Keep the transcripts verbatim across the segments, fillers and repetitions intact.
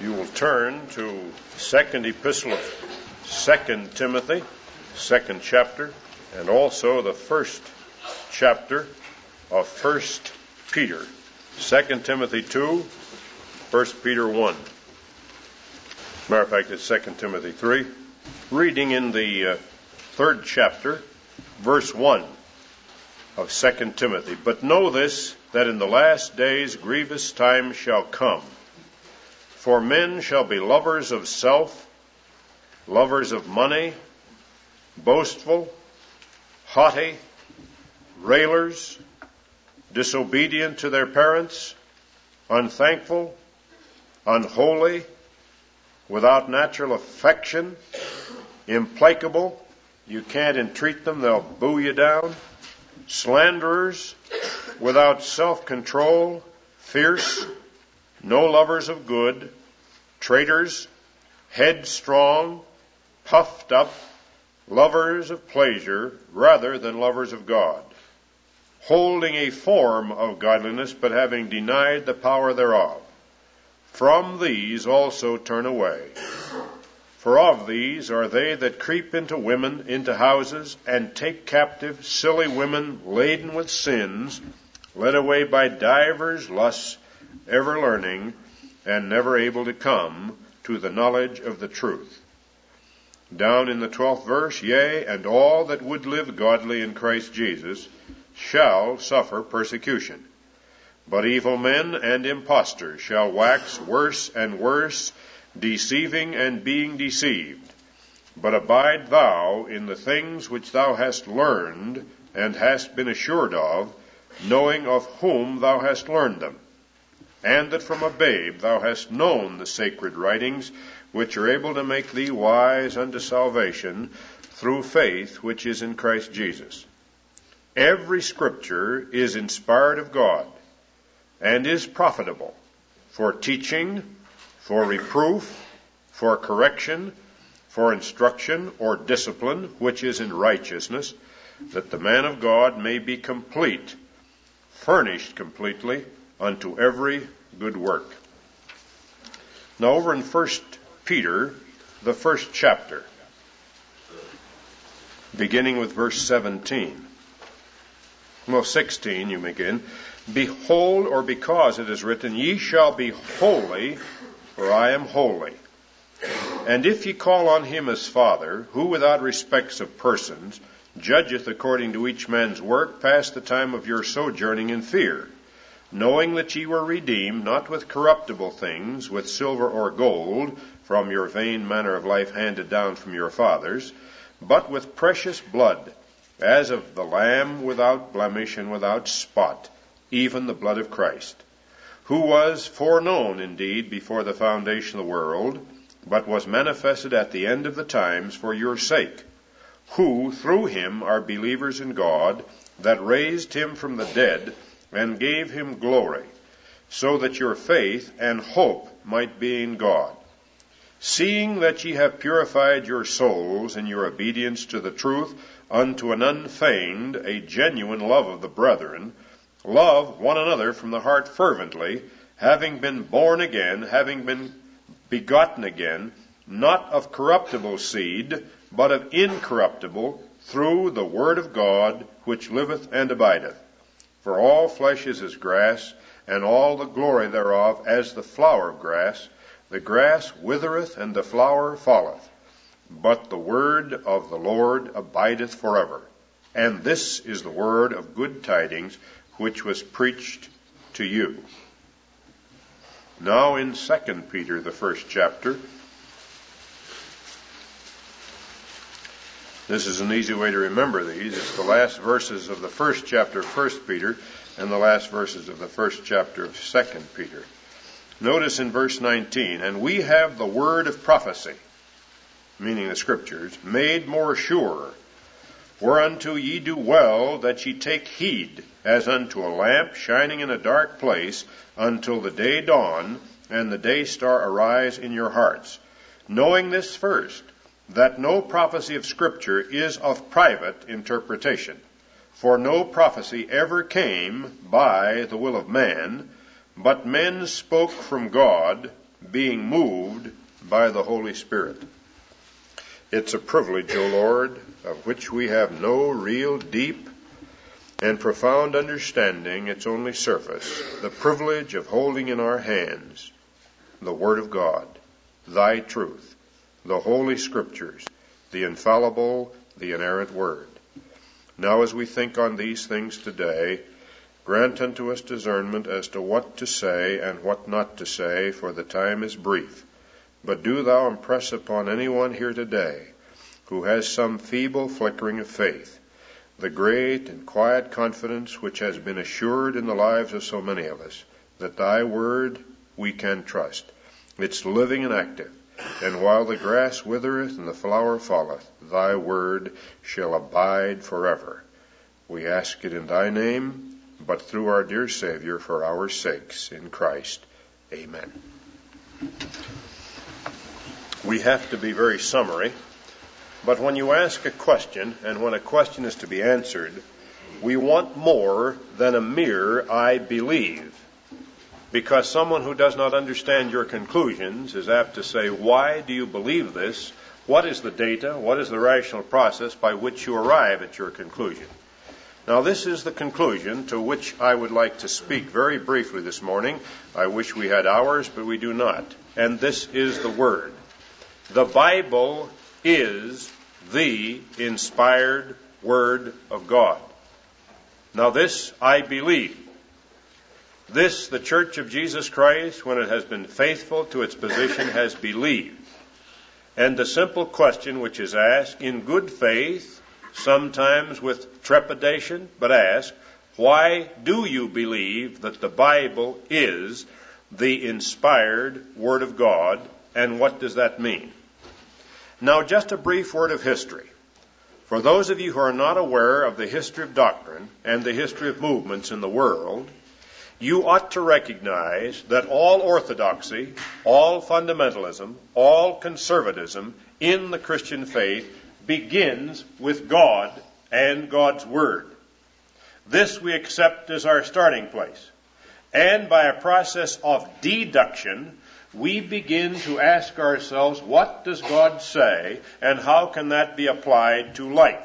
You will turn to second epistle of Second Timothy, second chapter, and also the first chapter of First Peter. Second Timothy two, First Peter one. Matter of fact, it's Second Timothy three. Reading in the uh, third chapter, verse one of Second Timothy. But know this, that in the last days grievous times shall come. For men shall be lovers of self, lovers of money, boastful, haughty, railers, disobedient to their parents, unthankful, unholy, without natural affection, implacable. You can't entreat them, they'll boo you down. Slanderers, without self-control, fierce, no lovers of good, traitors, headstrong, puffed up, lovers of pleasure rather than lovers of God, holding a form of godliness, but having denied the power thereof. From these also turn away. For of these are they that creep into women, into houses, and take captive silly women laden with sins, led away by divers lusts, ever learning, and never able to come to the knowledge of the truth. Down in the twelfth verse, yea, and all that would live godly in Christ Jesus shall suffer persecution. But evil men and impostors shall wax worse and worse, deceiving and being deceived. But abide thou in the things which thou hast learned and hast been assured of, knowing of whom thou hast learned them, and that from a babe thou hast known the sacred writings, which are able to make thee wise unto salvation through faith which is in Christ Jesus. Every scripture is inspired of God, and is profitable for teaching, for reproof, for correction, for instruction or discipline, which is in righteousness, that the man of God may be complete, furnished completely unto every good work. Now over in First Peter, the first chapter, beginning with verse seventeen. Well, sixteen, you begin. Behold, or because it is written, ye shall be holy, for I am holy. And if ye call on him as Father, who without respects of persons judgeth according to each man's work, pass the time of your sojourning in fear, knowing that ye were redeemed, not with corruptible things, with silver or gold, from your vain manner of life handed down from your fathers, but with precious blood, as of the Lamb without blemish and without spot, even the blood of Christ, who was foreknown indeed before the foundation of the world, but was manifested at the end of the times for your sake, who through him are believers in God, that raised him from the dead, and gave him glory, so that your faith and hope might be in God. Seeing that ye have purified your souls in your obedience to the truth unto an unfeigned, a genuine love of the brethren, love one another from the heart fervently, having been born again, having been begotten again, not of corruptible seed, but of incorruptible, through the word of God, which liveth and abideth. For all flesh is as grass, and all the glory thereof as the flower of grass. The grass withereth, and the flower falleth. But the word of the Lord abideth forever. And this is the word of good tidings, which was preached to you. Now in Second Peter, the first chapter, this is an easy way to remember these. It's the last verses of the first chapter of First Peter and the last verses of the first chapter of Second Peter. Notice in verse nineteen, and we have the word of prophecy, meaning the scriptures, made more sure, whereunto ye do well that ye take heed, as unto a lamp shining in a dark place, until the day dawn, and the day star arise in your hearts. Knowing this first, that no prophecy of Scripture is of private interpretation. For no prophecy ever came by the will of man, but men spoke from God, being moved by the Holy Spirit. It's a privilege, O Lord, of which we have no real deep and profound understanding. It's only surface. The privilege of holding in our hands the Word of God, Thy truth, the Holy Scriptures, the infallible, the inerrant Word. Now as we think on these things today, grant unto us discernment as to what to say and what not to say, for the time is brief. But do Thou impress upon anyone here today who has some feeble flickering of faith the great and quiet confidence which has been assured in the lives of so many of us, that Thy Word we can trust. It's living and active, and while the grass withereth and the flower falleth, Thy Word shall abide forever. We ask it in Thy name, but through our dear Savior, for our sakes, in Christ. Amen. We have to be very summary, but when you ask a question, and when a question is to be answered, we want more than a mere I believe. Because someone who does not understand your conclusions is apt to say, why do you believe this? What is the data? What is the rational process by which you arrive at your conclusion? Now, this is the conclusion to which I would like to speak very briefly this morning. I wish we had hours, but we do not. And this is the Word. The Bible is the inspired Word of God. Now, this I believe. This, the Church of Jesus Christ, when it has been faithful to its position, has believed. And the simple question which is asked in good faith, sometimes with trepidation, but ask, why do you believe that the Bible is the inspired Word of God, and what does that mean? Now, just a brief word of history. For those of you who are not aware of the history of doctrine and the history of movements in the world, you ought to recognize that all orthodoxy, all fundamentalism, all conservatism in the Christian faith begins with God and God's Word. This we accept as our starting place. And by a process of deduction, we begin to ask ourselves, what does God say, and how can that be applied to life?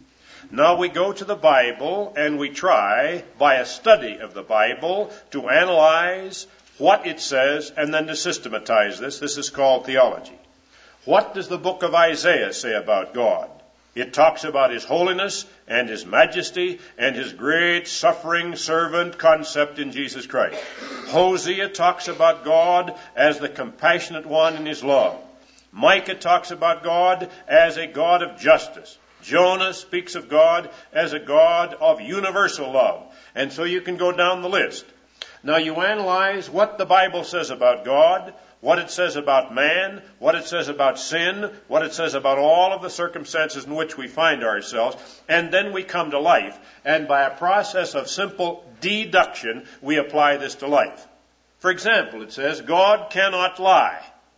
Now we go to the Bible and we try, by a study of the Bible, to analyze what it says and then to systematize this. This is called theology. What does the book of Isaiah say about God? It talks about His holiness and His majesty and His great suffering servant concept in Jesus Christ. Hosea talks about God as the compassionate one in His love. Micah talks about God as a God of justice. Jonah speaks of God as a God of universal love. And so you can go down the list. Now you analyze what the Bible says about God, what it says about man, what it says about sin, what it says about all of the circumstances in which we find ourselves, and then we come to life. And by a process of simple deduction, we apply this to life. For example, it says, God cannot lie.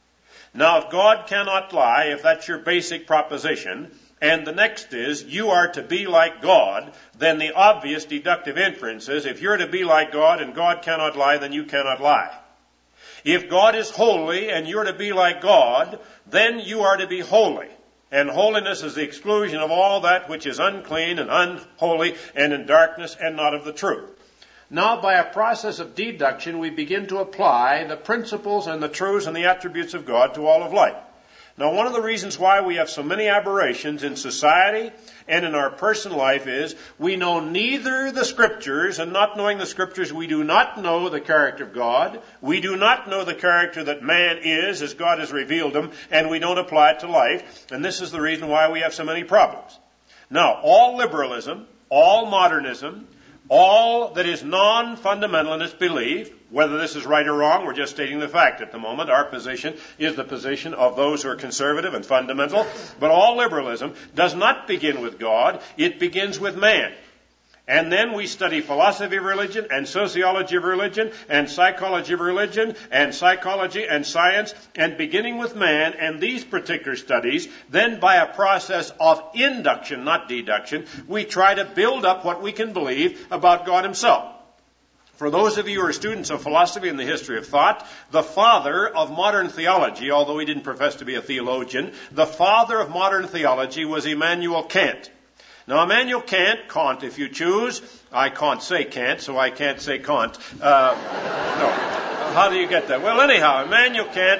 Now, if God cannot lie, if that's your basic proposition, and the next is, you are to be like God, then the obvious deductive inference is, if you're to be like God and God cannot lie, then you cannot lie. If God is holy and you're to be like God, then you are to be holy. And holiness is the exclusion of all that which is unclean and unholy and in darkness and not of the truth. Now, by a process of deduction, we begin to apply the principles and the truths and the attributes of God to all of life. Now, one of the reasons why we have so many aberrations in society and in our personal life is we know neither the Scriptures, and not knowing the Scriptures, we do not know the character of God. We do not know the character that man is as God has revealed him, and we don't apply it to life. And this is the reason why we have so many problems. Now, all liberalism, all modernism, all that is non-fundamental in its belief, whether this is right or wrong, we're just stating the fact at the moment. Our position is the position of those who are conservative and fundamental. But all liberalism does not begin with God. It begins with man. And then we study philosophy of religion and sociology of religion and psychology of religion and psychology and science, and beginning with man and these particular studies, then by a process of induction, not deduction, we try to build up what we can believe about God Himself. For those of you who are students of philosophy and the history of thought, the father of modern theology, although he didn't profess to be a theologian, the father of modern theology was Immanuel Kant. Now, Immanuel Kant, Kant if you choose, I can't say Kant, so I can't say Kant. Uh, no. How do you get that? Well, anyhow, Immanuel Kant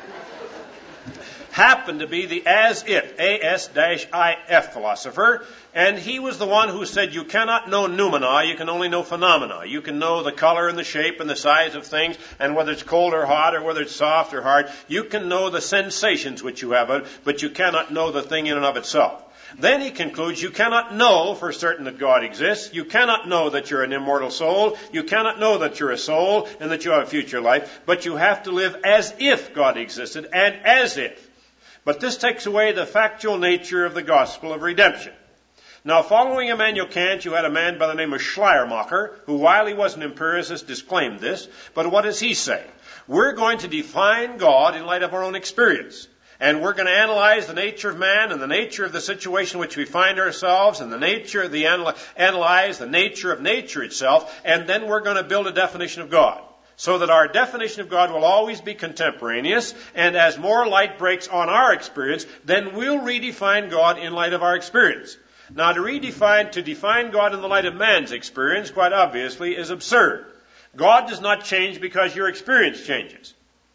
happened to be the as-if, A S I F philosopher, and he was the one who said you cannot know noumena, you can only know phenomena. You can know the color and the shape and the size of things, and whether it's cold or hot, or whether it's soft or hard. You can know the sensations which you have, but you cannot know the thing in and of itself. Then he concludes, you cannot know for certain that God exists. You cannot know that you're an immortal soul. You cannot know that you're a soul and that you have a future life. But you have to live as if God existed and as if. But this takes away the factual nature of the gospel of redemption. Now, following Immanuel Kant, you had a man by the name of Schleiermacher, who, while he was an empiricist, disclaimed this. But what does he say? We're going to define God in light of our own experience. And we're going to analyze the nature of man and the nature of the situation in which we find ourselves and the nature of the anal- analyze the nature of nature itself, and then we're going to build a definition of God. So that our definition of God will always be contemporaneous, and as more light breaks on our experience, then we'll redefine God in light of our experience. Now, to redefine, to define God in the light of man's experience, quite obviously, is absurd. God does not change because your experience changes.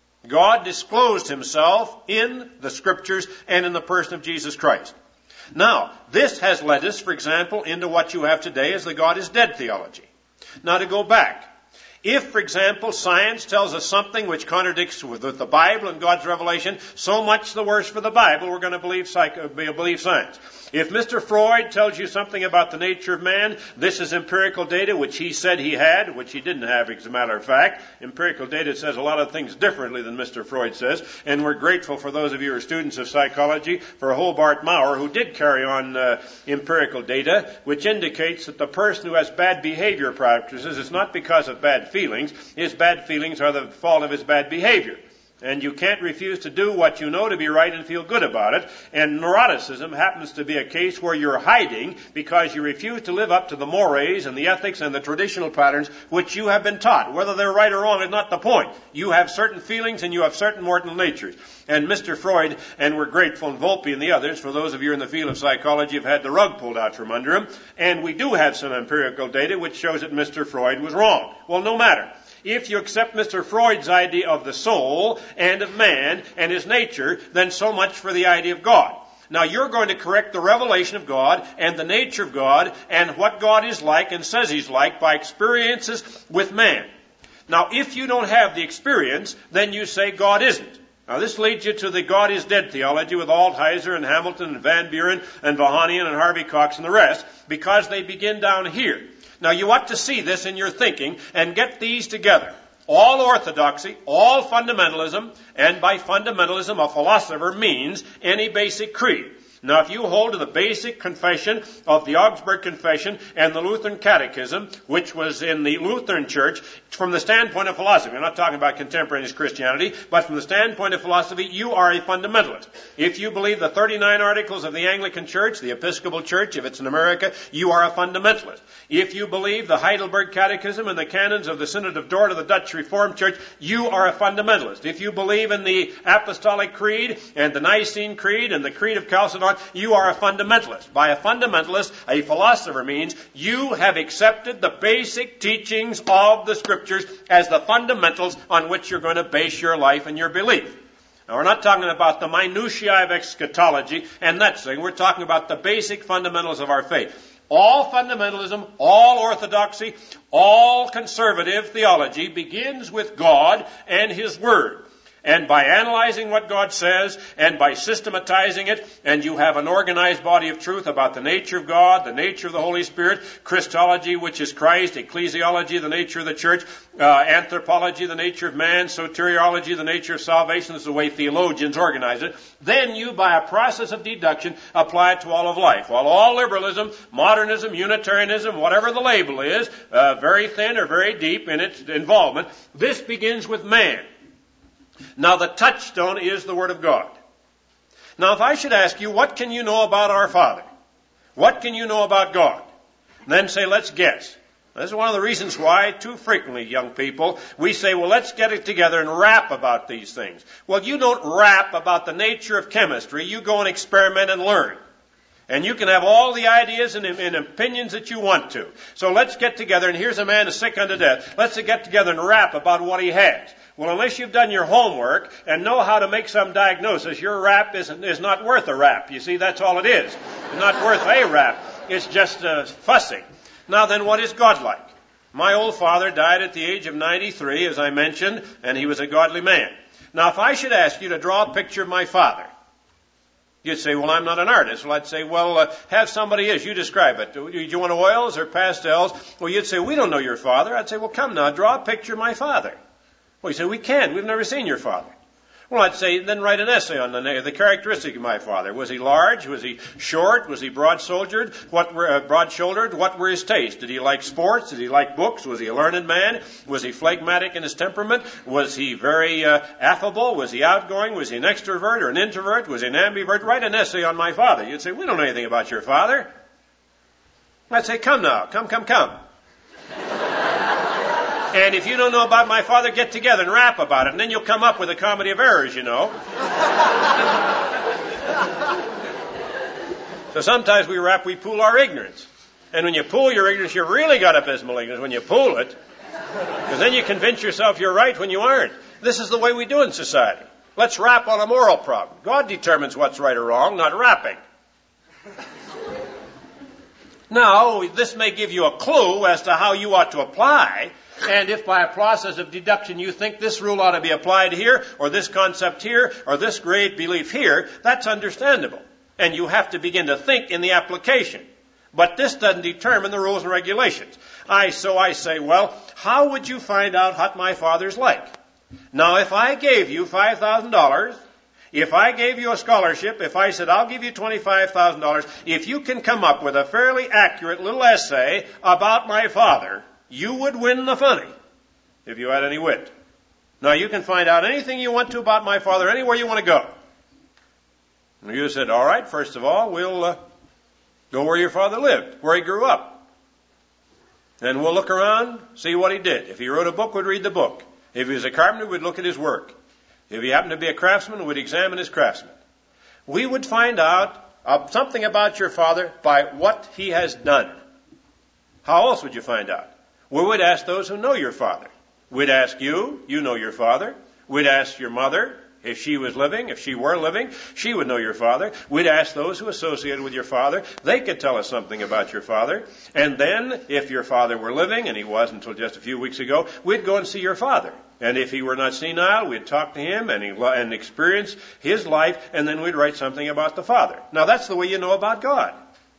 God disclosed himself in the Scriptures and in the person of Jesus Christ. Now, this has led us, for example, into what you have today as the God is dead theology. Now, to go back, if, for example, science tells us something which contradicts with the Bible and God's revelation, so much the worse for the Bible, we're going to believe, psycho, believe science. If Mister Freud tells you something about the nature of man, this is empirical data, which he said he had, which he didn't have, as a matter of fact. Empirical data says a lot of things differently than Mister Freud says, and we're grateful for those of you who are students of psychology for Hobart Maurer, who did carry on uh, empirical data, which indicates that the person who has bad behavior practices is not because of bad feelings. His bad feelings are the fault of his bad behavior. And you can't refuse to do what you know to be right and feel good about it. And neuroticism happens to be a case where you're hiding because you refuse to live up to the mores and the ethics and the traditional patterns which you have been taught. Whether they're right or wrong is not the point. You have certain feelings and you have certain mortal natures. And Mister Freud, and we're grateful, and Volpe and the others, for those of you in the field of psychology, have had the rug pulled out from under them. And we do have some empirical data which shows that Mister Freud was wrong. Well, no matter. If you accept Mister Freud's idea of the soul and of man and his nature, then so much for the idea of God. Now, you're going to correct the revelation of God and the nature of God and what God is like and says he's like by experiences with man. Now, if you don't have the experience, then you say God isn't. Now, this leads you to the God is dead theology with Altheiser and Hamilton and Van Buren and Vahanian and Harvey Cox and the rest, because they begin down here. Now, you ought to see this in your thinking and get these together. All orthodoxy, all fundamentalism, and by fundamentalism a philosopher means any basic creed. Now, if you hold to the basic confession of the Augsburg Confession and the Lutheran Catechism, which was in the Lutheran Church, from the standpoint of philosophy, I'm not talking about contemporaneous Christianity, but from the standpoint of philosophy, you are a fundamentalist. If you believe the thirty-nine Articles of the Anglican Church, the Episcopal Church, if it's in America, you are a fundamentalist. If you believe the Heidelberg Catechism and the canons of the Synod of Dort of the Dutch Reformed Church, you are a fundamentalist. If you believe in the Apostolic Creed and the Nicene Creed and the Creed of Chalcedon, you are a fundamentalist. By a fundamentalist, a philosopher means you have accepted the basic teachings of the Scriptures as the fundamentals on which you're going to base your life and your belief. Now, we're not talking about the minutiae of eschatology and that thing. We're talking about the basic fundamentals of our faith. All fundamentalism, all orthodoxy, all conservative theology begins with God and His Word. And by analyzing what God says, and by systematizing it, and you have an organized body of truth about the nature of God, the nature of the Holy Spirit, Christology, which is Christ, ecclesiology, the nature of the church, uh, anthropology, the nature of man, soteriology, the nature of salvation, this is the way theologians organize it, then you, by a process of deduction, apply it to all of life. While all liberalism, modernism, Unitarianism, whatever the label is, uh, very thin or very deep in its involvement, this begins with man. Now, the touchstone is the Word of God. Now, if I should ask you, what can you know about our Father? What can you know about God? And then say, let's guess. This is one of the reasons why, too frequently, young people, we say, well, let's get it together and rap about these things. Well, you don't rap about the nature of chemistry. You go and experiment and learn. And you can have all the ideas and, and opinions that you want to. So let's get together, and here's a man who's sick unto death. Let's get together and rap about what he has. Well, unless you've done your homework and know how to make some diagnosis, your rap isn't, is not worth a rap. You see, that's all it is. It's not worth a rap. It's just uh, fussing. Now then, what is God like? My old father died at the age of ninety-three, as I mentioned, and he was a godly man. Now, if I should ask you to draw a picture of my father, you'd say, well, I'm not an artist. Well, I'd say, well, uh, have somebody else. You describe it. Do you want oils or pastels? Well, you'd say, we don't know your father. I'd say, well, come now, draw a picture of my father. Well, you say, we can't. We've never seen your father. Well, I'd say, then write an essay on the, the characteristic of my father. Was he large? Was he short? Was he broad-shouldered? What were, uh, broad-shouldered? What were his tastes? Did he like sports? Did he like books? Was he a learned man? Was he phlegmatic in his temperament? Was he very uh, affable? Was he outgoing? Was he an extrovert or an introvert? Was he an ambivert? Write an essay on my father. You'd say, we don't know anything about your father. I'd say, come now. Come, come, come. And if you don't know about my father, get together and rap about it. And then you'll come up with a comedy of errors, you know. So sometimes we rap, we pool our ignorance. And when you pool your ignorance, you really got abysmal ignorance when you pool it. Because then you convince yourself you're right when you aren't. This is the way we do in society. Let's rap on a moral problem. God determines what's right or wrong, not rapping. Now, this may give you a clue as to how you ought to apply. And if by a process of deduction you think this rule ought to be applied here, or this concept here, or this great belief here, that's understandable. And you have to begin to think in the application. But this doesn't determine the rules and regulations. I, so I say, well, how would you find out what my father's like? Now, if I gave you five thousand dollars, if I gave you a scholarship, if I said, I'll give you twenty-five thousand dollars, if you can come up with a fairly accurate little essay about my father, you would win the funny, if you had any wit. Now, you can find out anything you want to about my father anywhere you want to go. And you said, all right, first of all, we'll uh, go where your father lived, where he grew up. Then we'll look around, see what he did. If he wrote a book, we'd read the book. If he was a carpenter, we'd look at his work. If he happened to be a craftsman, we'd examine his craftsman. We would find out uh, something about your father by what he has done. How else would you find out? We would ask those who know your father. We'd ask you, you know your father. We'd ask your mother, if she was living, if she were living, she would know your father. We'd ask those who associated with your father. They could tell us something about your father. And then, if your father were living, and he was until just a few weeks ago, we'd go and see your father. And if he were not senile, we'd talk to him and, he, and experience his life, and then we'd write something about the father. Now, that's the way you know about God.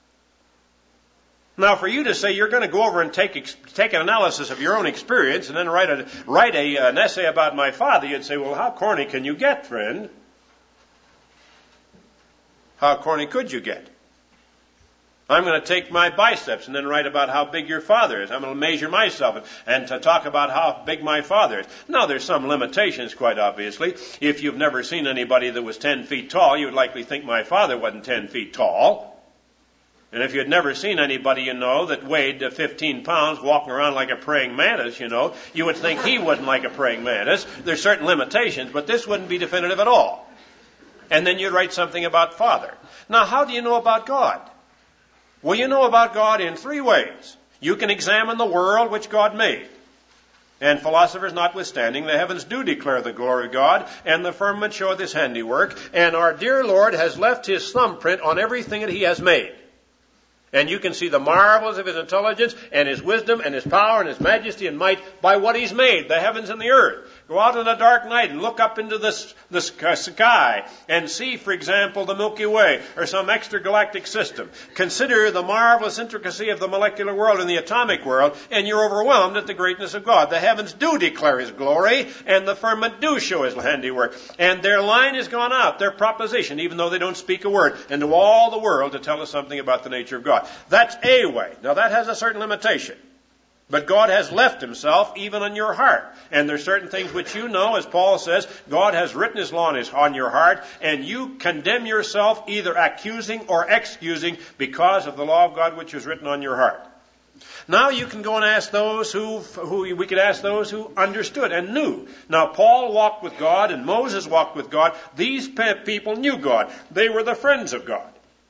Now, for you to say you're going to go over and take take an analysis of your own experience and then write a write a, an essay about my father, you'd say, well, how corny can you get, friend? How corny could you get? I'm going to take my biceps and then write about how big your father is. I'm going to measure myself and, and to talk about how big my father is. Now, there's some limitations, quite obviously. If you've never seen anybody that was ten feet tall, you would likely think my father wasn't ten feet tall. And if you'd never seen anybody, you know, that weighed fifteen pounds walking around like a praying mantis, you know, you would think he wasn't like a praying mantis. There's certain limitations, but this wouldn't be definitive at all. And then you'd write something about Father. Now, how do you know about God? Well, you know about God in three ways. You can examine the world which God made. And philosophers notwithstanding, the heavens do declare the glory of God, and the firmament showeth his handiwork, and our dear Lord has left his thumbprint on everything that he has made. And you can see the marvels of his intelligence and his wisdom and his power and his majesty and might by what he's made, the heavens and the earth. Go out on a dark night and look up into this, the sky and see, for example, the Milky Way or some extragalactic system. Consider the marvelous intricacy of the molecular world and the atomic world, and you're overwhelmed at the greatness of God. The heavens do declare his glory, and the firmament do show his handiwork. And their line has gone out, their proposition, even though they don't speak a word, into all the world to tell us something about the nature of God. That's a way. Now, that has a certain limitation. But God has left himself even on your heart. And there's certain things which you know, as Paul says, God has written his law on your heart, and you condemn yourself either accusing or excusing because of the law of God which is written on your heart. Now you can go and ask those who, who we could ask those who understood and knew. Now Paul walked with God and Moses walked with God. These people knew God. They were the friends of God.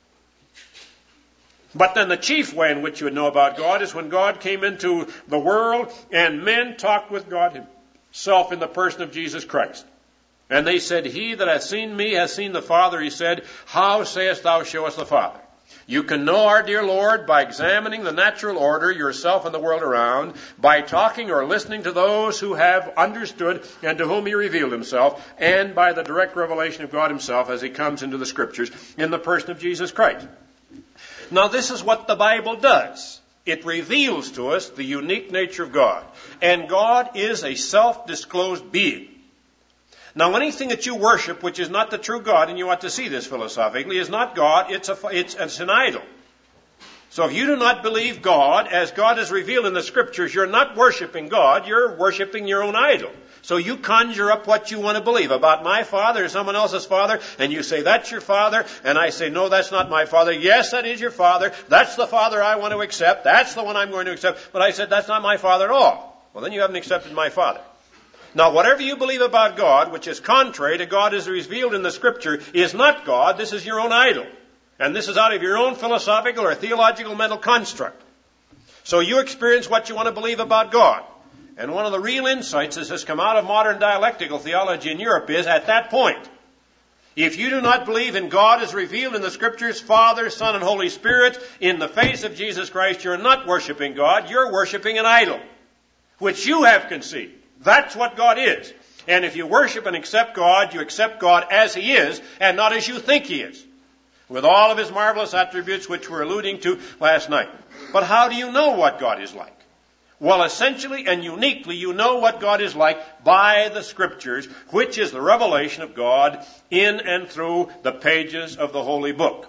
But then the chief way in which you would know about God is when God came into the world and men talked with God himself in the person of Jesus Christ. And they said, he that hath seen me hath seen the Father. He said, how sayest thou, show us the Father? You can know our dear Lord by examining the natural order, yourself and the world around, by talking or listening to those who have understood and to whom he revealed himself, and by the direct revelation of God himself as he comes into the Scriptures in the person of Jesus Christ. Now this is what the Bible does. It reveals to us the unique nature of God. And God is a self-disclosed being. Now, anything that you worship, which is not the true God, and you ought to see this philosophically, is not God, it's, a, it's, it's an idol. So if you do not believe God as God is revealed in the Scriptures, you're not worshiping God, you're worshiping your own idol. So you conjure up what you want to believe about my father or someone else's father, and you say, that's your father, and I say, no, that's not my father. Yes, that is your father. That's the father I want to accept. That's the one I'm going to accept. But I said, that's not my father at all. Well, then you haven't accepted my father. Now, whatever you believe about God, which is contrary to God as revealed in the Scripture, is not God. This is your own idol. And this is out of your own philosophical or theological mental construct. So you experience what you want to believe about God. And one of the real insights that has come out of modern dialectical theology in Europe is, at that point, if you do not believe in God as revealed in the Scriptures, Father, Son, and Holy Spirit, in the face of Jesus Christ, you're not worshiping God, you're worshiping an idol, which you have conceived. That's what God is. And if you worship and accept God, you accept God as He is and not as you think He is, with all of His marvelous attributes which we're alluding to last night. But how do you know what God is like? Well, essentially and uniquely, you know what God is like by the Scriptures, which is the revelation of God in and through the pages of the Holy Book.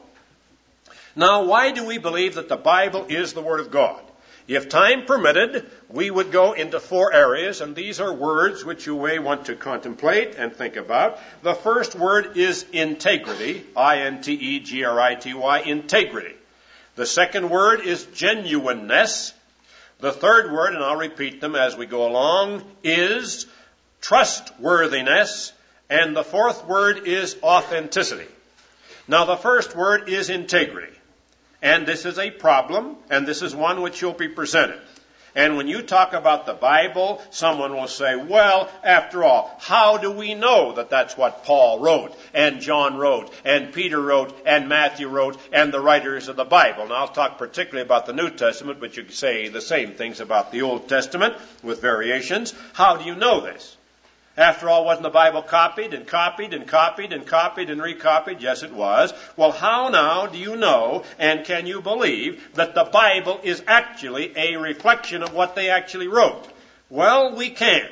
Now, why do we believe that the Bible is the Word of God? If time permitted, we would go into four areas, and these are words which you may want to contemplate and think about. The first word is integrity, I N T E G R I T Y, integrity. The second word is genuineness. The third word, and I'll repeat them as we go along, is trustworthiness. And the fourth word is authenticity. Now, the first word is integrity. And this is a problem, and this is one which you'll be presented. And when you talk about the Bible, someone will say, well, after all, how do we know that that's what Paul wrote, and John wrote, and Peter wrote, and Matthew wrote, and the writers of the Bible? Now, I'll talk particularly about the New Testament, but you can say the same things about the Old Testament with variations. How do you know this? After all, wasn't the Bible copied and copied and copied and copied and recopied? Yes, it was. Well, how now do you know and can you believe that the Bible is actually a reflection of what they actually wrote? Well, we can.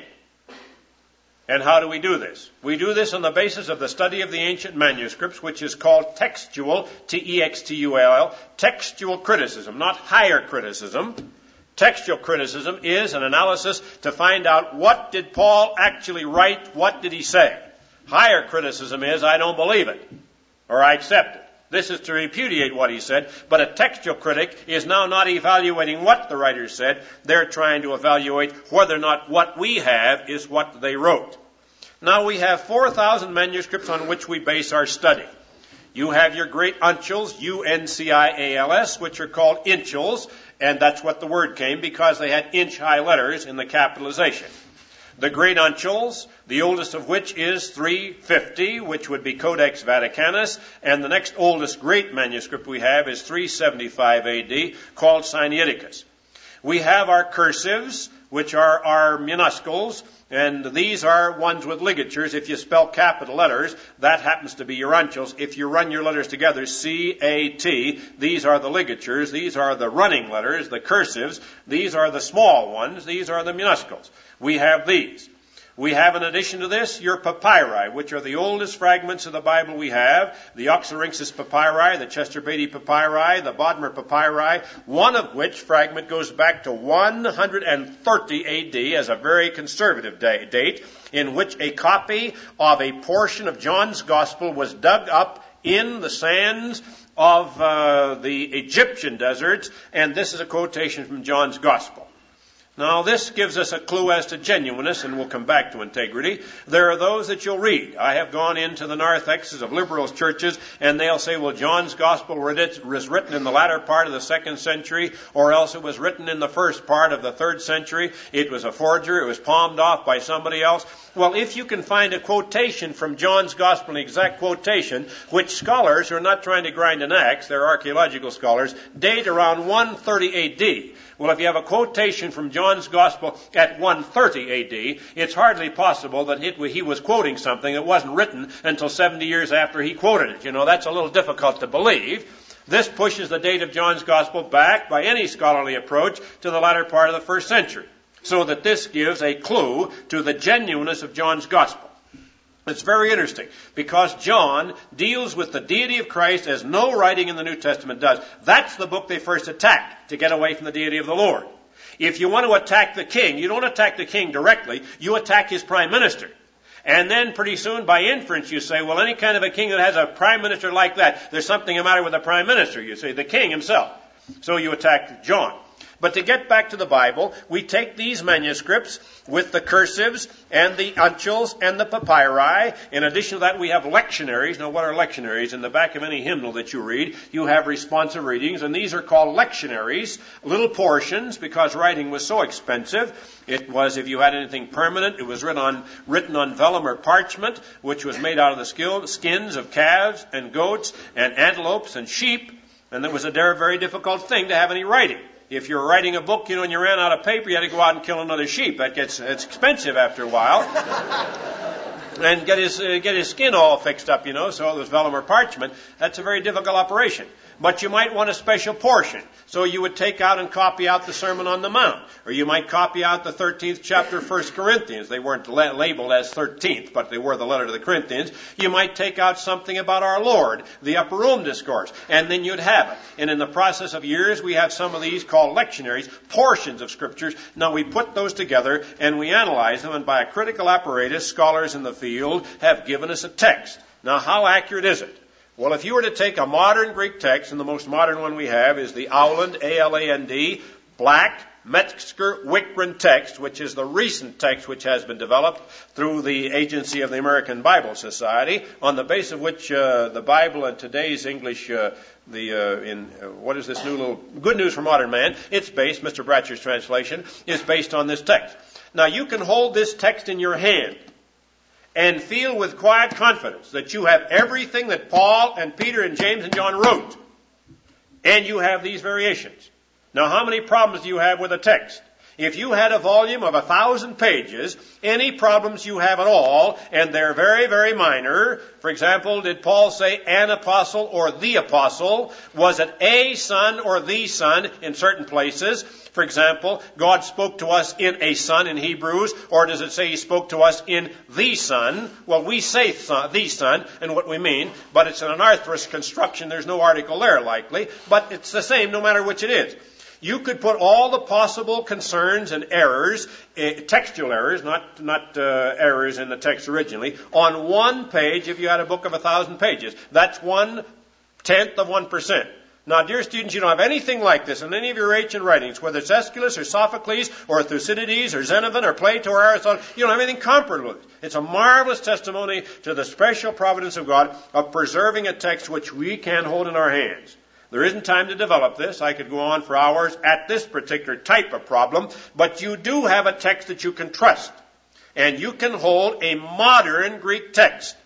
And how do we do this? We do this on the basis of the study of the ancient manuscripts, which is called textual, T E X T U L L, textual criticism, not higher criticism. Textual criticism is an analysis to find out what did Paul actually write, what did he say. Higher criticism is I don't believe it, or I accept it. This is to repudiate what he said, but a textual critic is now not evaluating what the writer said. They're trying to evaluate whether or not what we have is what they wrote. Now we have four thousand manuscripts on which we base our study. You have your great uncials, U N C I A L S, which are called inchials, and that's what the word came because they had inch-high letters in the capitalization. The great uncials, the oldest of which is three fifty, which would be Codex Vaticanus, and the next oldest great manuscript we have is three seventy-five A D, called Sinaiticus. We have our cursives, which are our minuscules, and these are ones with ligatures. If you spell capital letters, that happens to be your uncials. If you run your letters together, C A T, these are the ligatures. These are the running letters, the cursives. These are the small ones. These are the minuscules. We have these. We have, in addition to this, your papyri, which are the oldest fragments of the Bible we have. The Oxyrhynchus papyri, the Chester Beatty papyri, the Bodmer papyri, one of which fragment goes back to one hundred thirty A D as a very conservative day, date, in which a copy of a portion of John's Gospel was dug up in the sands of uh, the Egyptian deserts, and this is a quotation from John's Gospel. Now, this gives us a clue as to genuineness, and we'll come back to integrity. There are those that you'll read. I have gone into the narthexes of liberals churches, and they'll say, well, John's Gospel was written in the latter part of the second century, or else it was written in the first part of the third century. It was a forgery. It was palmed off by somebody else. Well, if you can find a quotation from John's Gospel, an exact quotation, which scholars who are not trying to grind an axe, they're archaeological scholars, date around one thirty A D. Well, if you have a quotation from John's Gospel at one thirty A D, it's hardly possible that it, he was quoting something that wasn't written until seventy years after he quoted it. You know, that's a little difficult to believe. This pushes the date of John's Gospel back, by any scholarly approach, to the latter part of the first century, so that this gives a clue to the genuineness of John's Gospel. It's very interesting, because John deals with the deity of Christ as no writing in the New Testament does. That's the book they first attack to get away from the deity of the Lord. If you want to attack the king, you don't attack the king directly, you attack his prime minister. And then pretty soon, by inference, you say, well, any kind of a king that has a prime minister like that, there's something the matter with the prime minister. You say, the king himself. So you attack John. But to get back to the Bible, we take these manuscripts with the cursives and the uncials and the papyri. In addition to that, we have lectionaries. Now, what are lectionaries? In the back of any hymnal that you read, you have responsive readings, and these are called lectionaries, little portions, because writing was so expensive. It was, if you had anything permanent, it was written on, written on vellum or parchment, which was made out of the skins of calves and goats and antelopes and sheep, and it was a very, very difficult thing to have any writing. If you're writing a book, you know, and you ran out of paper, you had to go out and kill another sheep. That gets, it's expensive after a while. And get his, uh, get his skin all fixed up, you know, so it was vellum or parchment. That's a very difficult operation. But you might want a special portion. So you would take out and copy out the Sermon on the Mount. Or you might copy out the thirteenth chapter of First Corinthians. They weren't la- labeled as thirteenth, but they were the letter to the Corinthians. You might take out something about our Lord, the Upper Room Discourse, and then you'd have it. And in the process of years, we have some of these called lectionaries, portions of scriptures. Now we put those together and we analyze them, and by a critical apparatus, scholars in the field have given us a text. Now, how accurate is it? Well, if you were to take a modern Greek text, and the most modern one we have is the Auland, A L A N D, Black Metzger Wickren text, which is the recent text which has been developed through the agency of the American Bible Society, on the basis of which uh, the Bible and today's English, uh, the uh, in uh, what is this new little Good News for Modern Man? It's based, Mister Bratcher's translation, is based on this text. Now, you can hold this text in your hand and feel with quiet confidence that you have everything that Paul and Peter and James and John wrote. And you have these variations. Now, how many problems do you have with a text? If you had a volume of a thousand pages, any problems you have at all, and they're very, very minor. For example, did Paul say an apostle or the apostle? Was it a son or the son in certain places? For example, God spoke to us in a son in Hebrews, or does it say he spoke to us in the son? Well, we say son, the son, and what we mean, but it's an anarthrous construction. There's no article there likely, but it's the same no matter which it is. You could put all the possible concerns and errors, uh, textual errors, not not uh, errors in the text originally, on one page if you had a book of a thousand pages. That's one tenth of one percent. Now, dear students, you don't have anything like this in any of your ancient writings, whether it's Aeschylus or Sophocles or Thucydides or Xenophon or Plato or Aristotle. You don't have anything comparable with it. It's a marvelous testimony to the special providence of God of preserving a text which we can hold in our hands. There isn't time to develop this. I could go on for hours at this particular type of problem, but you do have a text that you can trust. And you can hold a modern Greek text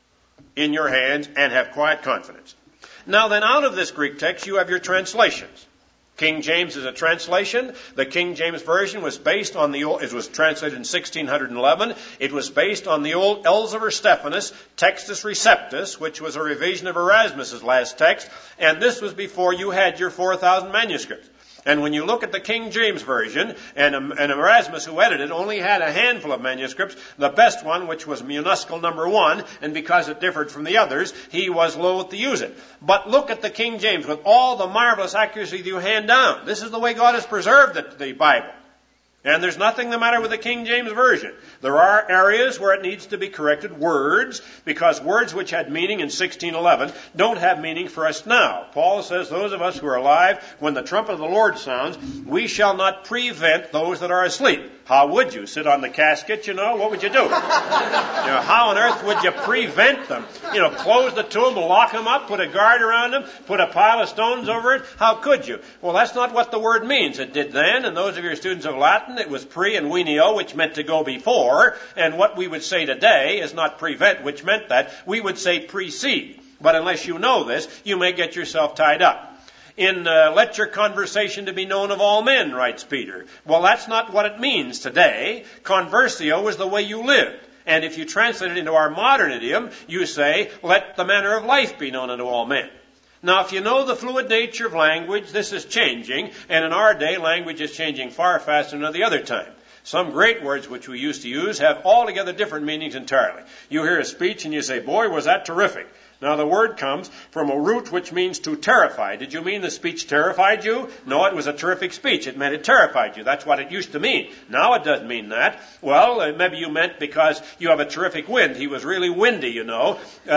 in your hands and have quiet confidence. Now then, out of this Greek text, you have your translations. King James is a translation. The King James Version was based on the old, it was translated in sixteen eleven. It was based on the old Elzevir Stephanus, Textus Receptus, which was a revision of Erasmus's last text. And this was before you had your four thousand manuscripts. And when you look at the King James Version, and, and Erasmus, who edited, only had a handful of manuscripts, the best one, which was Munuscule number one, and because it differed from the others, he was loath to use it. But look at the King James with all the marvelous accuracy that you hand down. This is the way God has preserved the, the Bible. And there's nothing the matter with the King James Version. There are areas where it needs to be corrected, words, because words which had meaning in sixteen eleven don't have meaning for us now. Paul says, those of us who are alive, when the trumpet of the Lord sounds, we shall not prevent those that are asleep. How would you? Sit on the casket, you know? What would you do? You know, how on earth would you prevent them? You know, close the tomb, lock them up, put a guard around them, put a pile of stones over it? How could you? Well, that's not what the word means. It did then, and those of your students of Latin, it was pre and venio, which meant to go before, and what we would say today is not prevent, which meant that. We would say precede. But unless you know this, you may get yourself tied up. In uh, let your conversation to be known of all men, writes Peter. Well, that's not what it means today. Conversio is the way you lived. And if you translate it into our modern idiom, you say, let the manner of life be known unto all men. Now, if you know the fluid nature of language, this is changing, and in our day, language is changing far faster than the other time. Some great words which we used to use have altogether different meanings entirely. You hear a speech and you say, boy, was that terrific. Now, the word comes from a root which means to terrify. Did you mean the speech terrified you? No, it was a terrific speech. It meant it terrified you. That's what it used to mean. Now it doesn't mean that. Well, maybe you meant because you have a terrific wind. He was really windy, you know.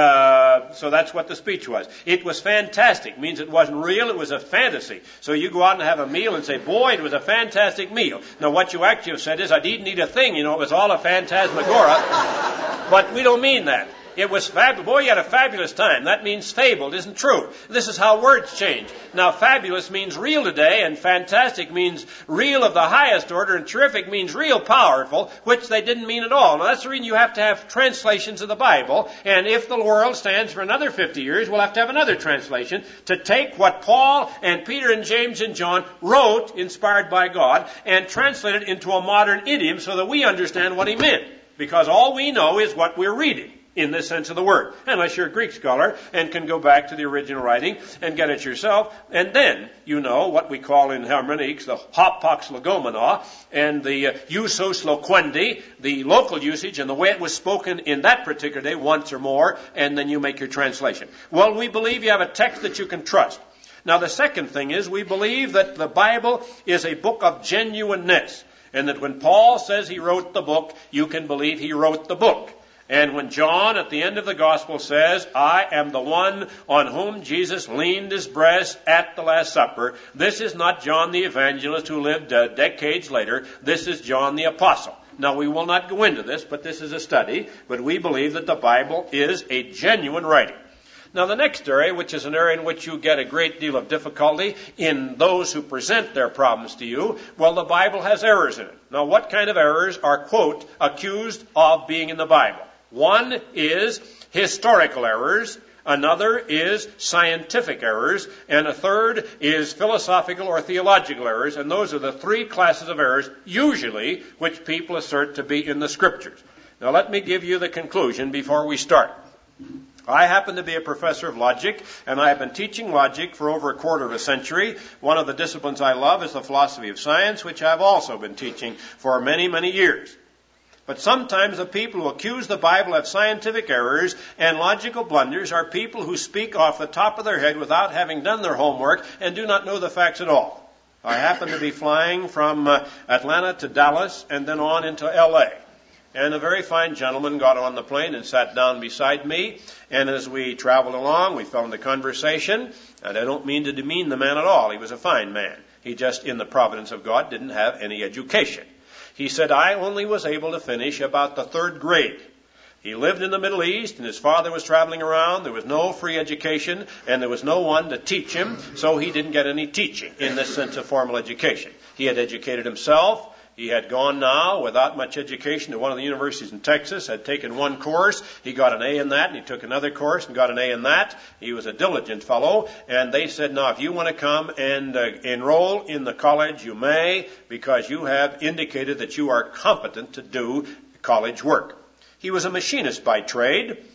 Uh, so that's what the speech was. It was fantastic. It means it wasn't real. It was a fantasy. So you go out and have a meal and say, boy, it was a fantastic meal. Now, what you actually have said is, I didn't eat a thing. You know, it was all a phantasmagora. But we don't mean that. It was fabulous. Boy, you had a fabulous time. That means fabled isn't true. This is how words change. Now, fabulous means real today, and fantastic means real of the highest order, and terrific means real powerful, which they didn't mean at all. Now, that's the reason you have to have translations of the Bible, and if the world stands for another fifty years, we'll have to have another translation to take what Paul and Peter and James and John wrote, inspired by God, and translate it into a modern idiom so that we understand what he meant. Because all we know is what we're reading, in this sense of the word, unless you're a Greek scholar and can go back to the original writing and get it yourself, and then you know what we call in hermeneutics the hopox legomena and the uh, usos loquendi, the local usage and the way it was spoken in that particular day once or more, and then you make your translation. Well, we believe you have a text that you can trust. Now, the second thing is we believe that the Bible is a book of genuineness, and that when Paul says he wrote the book, you can believe he wrote the book. And when John, at the end of the gospel, says, I am the one on whom Jesus leaned his breast at the Last Supper, this is not John the evangelist who lived uh, decades later. This is John the apostle. Now, we will not go into this, but this is a study. But we believe that the Bible is a genuine writing. Now, the next area, which is an area in which you get a great deal of difficulty in those who present their problems to you, well, the Bible has errors in it. Now, what kind of errors are, quote, accused of being in the Bible? One is historical errors, another is scientific errors, and a third is philosophical or theological errors, and those are the three classes of errors, usually, which people assert to be in the Scriptures. Now, let me give you the conclusion before we start. I happen to be a professor of logic, and I have been teaching logic for over a quarter of a century. One of the disciplines I love is the philosophy of science, which I've also been teaching for many, many years. But sometimes the people who accuse the Bible of scientific errors and logical blunders are people who speak off the top of their head without having done their homework and do not know the facts at all. I happen to be flying from uh, Atlanta to Dallas and then on into L A And a very fine gentleman got on the plane and sat down beside me. And as we traveled along, we fell into conversation. And I don't mean to demean the man at all. He was a fine man. He just, in the providence of God, didn't have any education. He said, I only was able to finish about the third grade. He lived in the Middle East, and his father was traveling around. There was no free education, and there was no one to teach him, so he didn't get any teaching in this sense of formal education. He had educated himself. He had gone now without much education to one of the universities in Texas, had taken one course. He got an A in that, and he took another course and got an A in that. He was a diligent fellow, and they said, now, if you want to come and uh, enroll in the college, you may, because you have indicated that you are competent to do college work. He was a machinist by trade,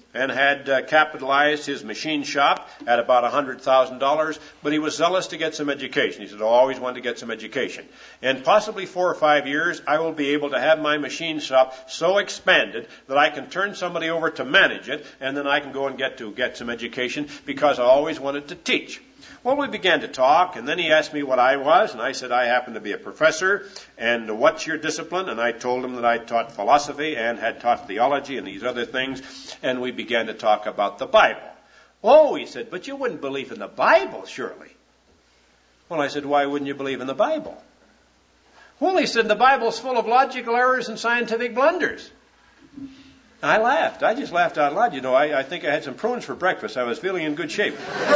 and had uh, capitalized his machine shop at about one hundred thousand dollars, but he was zealous to get some education. He said, I always wanted to get some education. In possibly four or five years, I will be able to have my machine shop so expanded that I can turn somebody over to manage it, and then I can go and get to get some education because I always wanted to teach. Well, we began to talk, and then he asked me what I was, and I said I happen to be a professor, and what's your discipline? And I told him that I taught philosophy and had taught theology and these other things, and we began to talk about the Bible. Oh, he said, but you wouldn't believe in the Bible, surely. Well, I said, why wouldn't you believe in the Bible? Well, he said, the Bible's full of logical errors and scientific blunders. I laughed. I just laughed out loud. You know, I, I think I had some prunes for breakfast. I was feeling in good shape.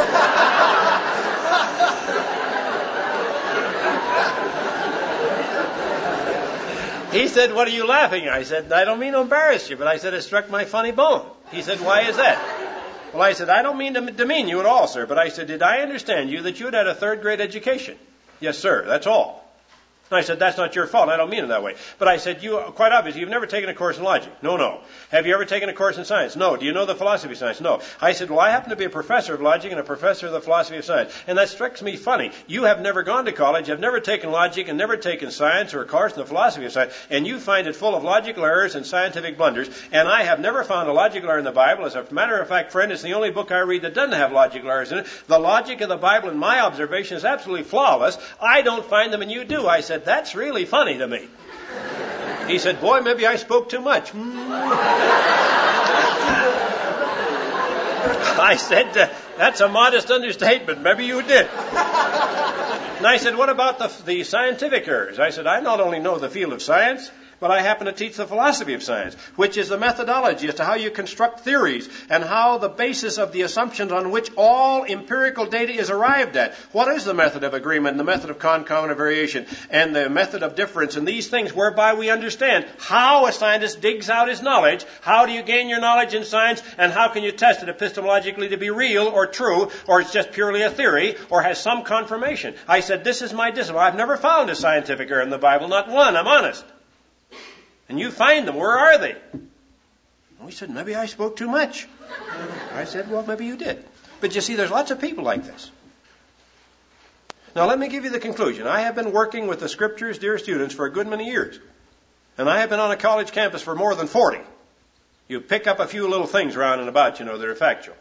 He said, what are you laughing at? I said, I don't mean to embarrass you, but I said, it struck my funny bone. He said, why is that? Well, I said, I don't mean to demean you at all, sir, but I said, did I understand you that you had had a third grade education? Yes, sir, that's all. And I said, that's not your fault. I don't mean it that way. But I said, you, quite obviously, you've never taken a course in logic. No, no. Have you ever taken a course in science? No. Do you know the philosophy of science? No. I said, well, I happen to be a professor of logic and a professor of the philosophy of science. And that strikes me funny. You have never gone to college, have never taken logic, and never taken science or a course in the philosophy of science, and you find it full of logical errors and scientific blunders. And I have never found a logical error in the Bible. As a matter of fact, friend, it's the only book I read that doesn't have logical errors in it. The logic of the Bible, in my observation, is absolutely flawless. I don't find them, and you do. I said, that's really funny to me. He said, boy, maybe I spoke too much. I said, uh, that's a modest understatement. Maybe you did. And I said, what about the, the scientific errors? I said, I not only know the field of science, but I happen to teach the philosophy of science, which is the methodology as to how you construct theories and how the basis of the assumptions on which all empirical data is arrived at. What is the method of agreement, and the method of concomitant variation, and the method of difference, and these things whereby we understand how a scientist digs out his knowledge, how do you gain your knowledge in science, and how can you test it epistemologically to be real or true, or it's just purely a theory, or has some confirmation. I said, this is my discipline. I've never found a scientific error in the Bible, not one. I'm honest. And you find them. Where are they? Well, he said, maybe I spoke too much. I said, well, maybe you did. But you see, there's lots of people like this. Now, let me give you the conclusion. I have been working with the Scriptures, dear students, for a good many years. And I have been on a college campus for more than forty. You pick up a few little things around and about, you know, that are factual.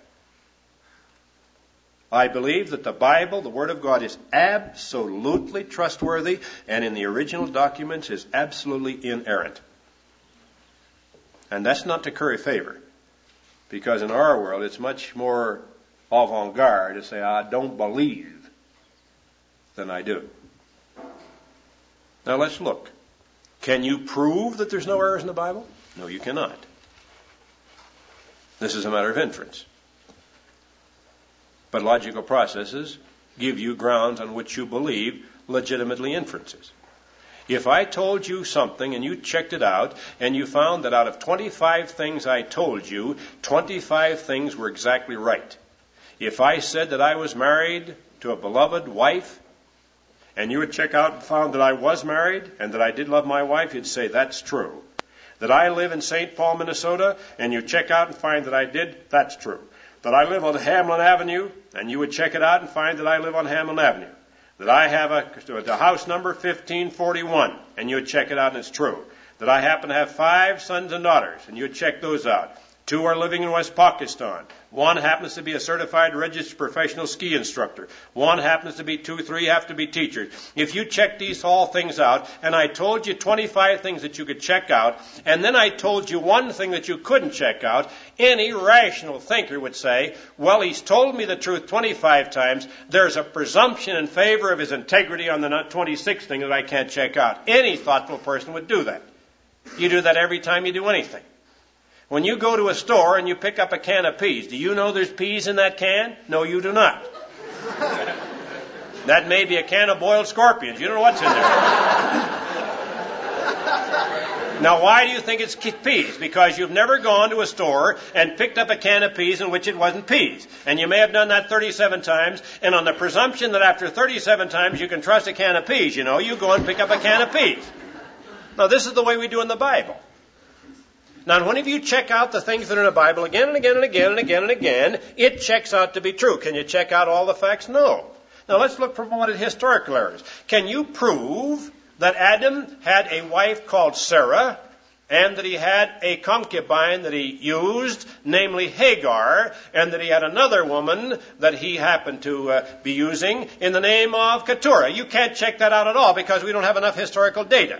I believe that the Bible, the Word of God, is absolutely trustworthy, and in the original documents is absolutely inerrant. And that's not to curry favor, because in our world it's much more avant-garde to say, I don't believe, than I do. Now let's look. Can you prove that there's no errors in the Bible? No, you cannot. This is a matter of inference. But logical processes give you grounds on which you believe legitimately inferences. If I told you something and you checked it out and you found that out of twenty-five things I told you, twenty-five things were exactly right. If I said that I was married to a beloved wife and you would check out and found that I was married and that I did love my wife, you'd say that's true. That I live in Saint Paul, Minnesota, and you check out and find that I did, that's true. That I live on Hamlin Avenue, and you would check it out and find that I live on Hamlin Avenue. That I have a, a house number fifteen forty-one, and you would check it out and it's true. That I happen to have five sons and daughters, and you would check those out. Two are living in West Pakistan. One happens to be a certified registered professional ski instructor. One happens to be two, three have to be teachers. If you check these all things out, and I told you twenty-five things that you could check out, and then I told you one thing that you couldn't check out, any rational thinker would say, well, he's told me the truth twenty-five times. There's a presumption in favor of his integrity on the twenty-sixth thing that I can't check out. Any thoughtful person would do that. You do that every time you do anything. When you go to a store and you pick up a can of peas, do you know there's peas in that can? No, you do not. That may be a can of boiled scorpions. You don't know what's in there. Now, why do you think it's peas? Because you've never gone to a store and picked up a can of peas in which it wasn't peas. And you may have done that thirty-seven times, and on the presumption that after thirty-seven times you can trust a can of peas, you know, you go and pick up a can of peas. Now, this is the way we do in the Bible. Now, whenever you check out the things that are in the Bible again and again and again and again and again, it checks out to be true. Can you check out all the facts? No. Now, let's look for what historical errors. Can you prove that Adam had a wife called Sarah and that he had a concubine that he used, namely Hagar, and that he had another woman that he happened to uh, be using in the name of Keturah? You can't check that out at all because we don't have enough historical data.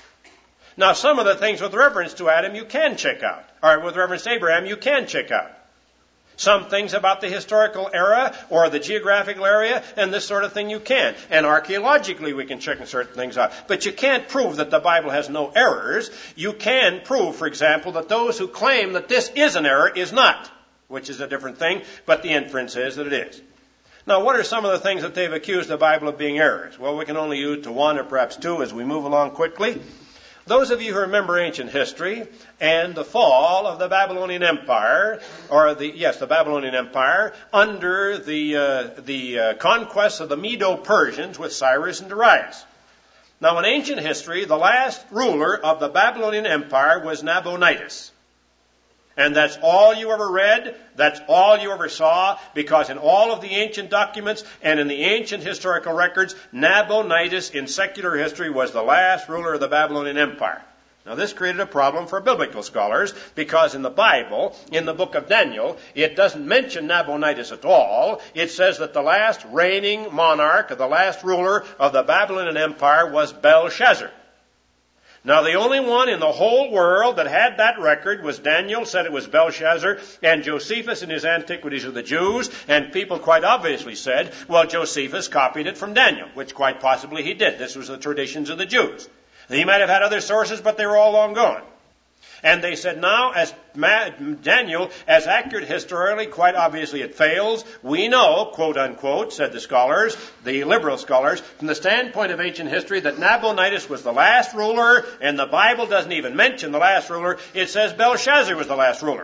Now, some of the things with reference to Adam you can check out, or with reference to Abraham you can check out. Some things about the historical era or the geographical area and this sort of thing you can. And archaeologically we can check certain things out. But you can't prove that the Bible has no errors. You can prove, for example, that those who claim that this is an error is not, which is a different thing, but the inference is that it is. Now, what are some of the things that they've accused the Bible of being errors? Well, we can only use to one or perhaps two as we move along quickly. Those of you who remember ancient history and the fall of the Babylonian Empire, or the yes, the Babylonian Empire, under the uh, the uh, conquests of the Medo-Persians with Cyrus and Darius. Now, in ancient history, the last ruler of the Babylonian Empire was Nabonidus. And that's all you ever read, that's all you ever saw, because in all of the ancient documents and in the ancient historical records, Nabonidus in secular history was the last ruler of the Babylonian Empire. Now, this created a problem for biblical scholars, because in the Bible, in the book of Daniel, it doesn't mention Nabonidus at all. It says that the last reigning monarch, the last ruler of the Babylonian Empire was Belshazzar. Now, the only one in the whole world that had that record was Daniel, said it was Belshazzar, and Josephus in his Antiquities of the Jews, and people quite obviously said, well, Josephus copied it from Daniel, which quite possibly he did. This was the traditions of the Jews. He might have had other sources, but they were all long gone. And they said, now, as Daniel, as accurate historically, quite obviously it fails. We know, quote unquote, said the scholars, the liberal scholars, from the standpoint of ancient history, that Nabonidus was the last ruler, and the Bible doesn't even mention the last ruler. It says Belshazzar was the last ruler.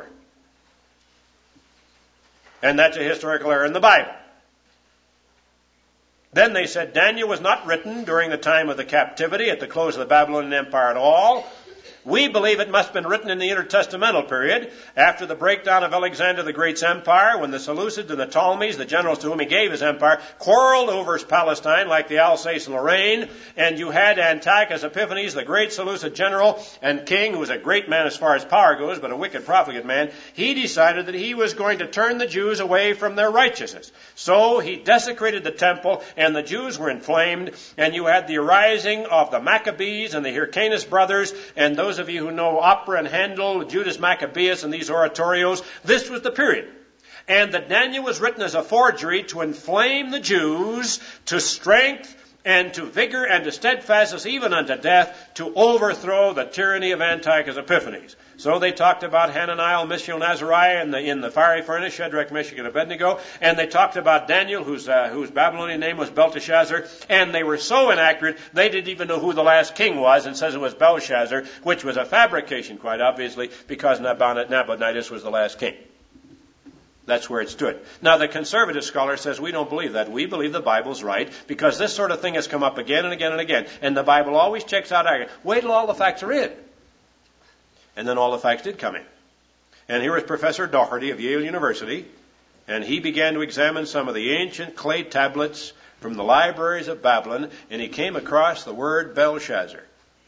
And that's a historical error in the Bible. Then they said Daniel was not written during the time of the captivity at the close of the Babylonian Empire at all. We believe it must have been written in the intertestamental period, after the breakdown of Alexander the Great's empire, when the Seleucids and the Ptolemies, the generals to whom he gave his empire, quarreled over Palestine like the Alsace and Lorraine, and you had Antiochus Epiphanes, the great Seleucid general and king, who was a great man as far as power goes, but a wicked, profligate man. He decided that he was going to turn the Jews away from their righteousness. So he desecrated the temple, and the Jews were inflamed, and you had the arising of the Maccabees and the Hyrcanus brothers, and those of you who know opera and Handel, Judas Maccabeus and these oratorios, this was the period. And that Daniel was written as a forgery to inflame the Jews to strength and to vigor and to steadfastness even unto death, to overthrow the tyranny of Antiochus Epiphanes. So they talked about Hananiah, Mishael, and Azariah in the, in the fiery furnace, Shadrach, Meshach, and Abednego, and they talked about Daniel, whose, uh, whose Babylonian name was Belteshazzar, and they were so inaccurate, they didn't even know who the last king was, and says it was Belshazzar, which was a fabrication, quite obviously, because Nabonidus was the last king. That's where it stood. Now, the conservative scholar says we don't believe that. We believe the Bible's right, because this sort of thing has come up again and again and again, and the Bible always checks out accurate. Wait till all the facts are in. And then all the facts did come in. And here is Professor Doherty of Yale University, and he began to examine some of the ancient clay tablets from the libraries of Babylon, and he came across the word Belshazzar.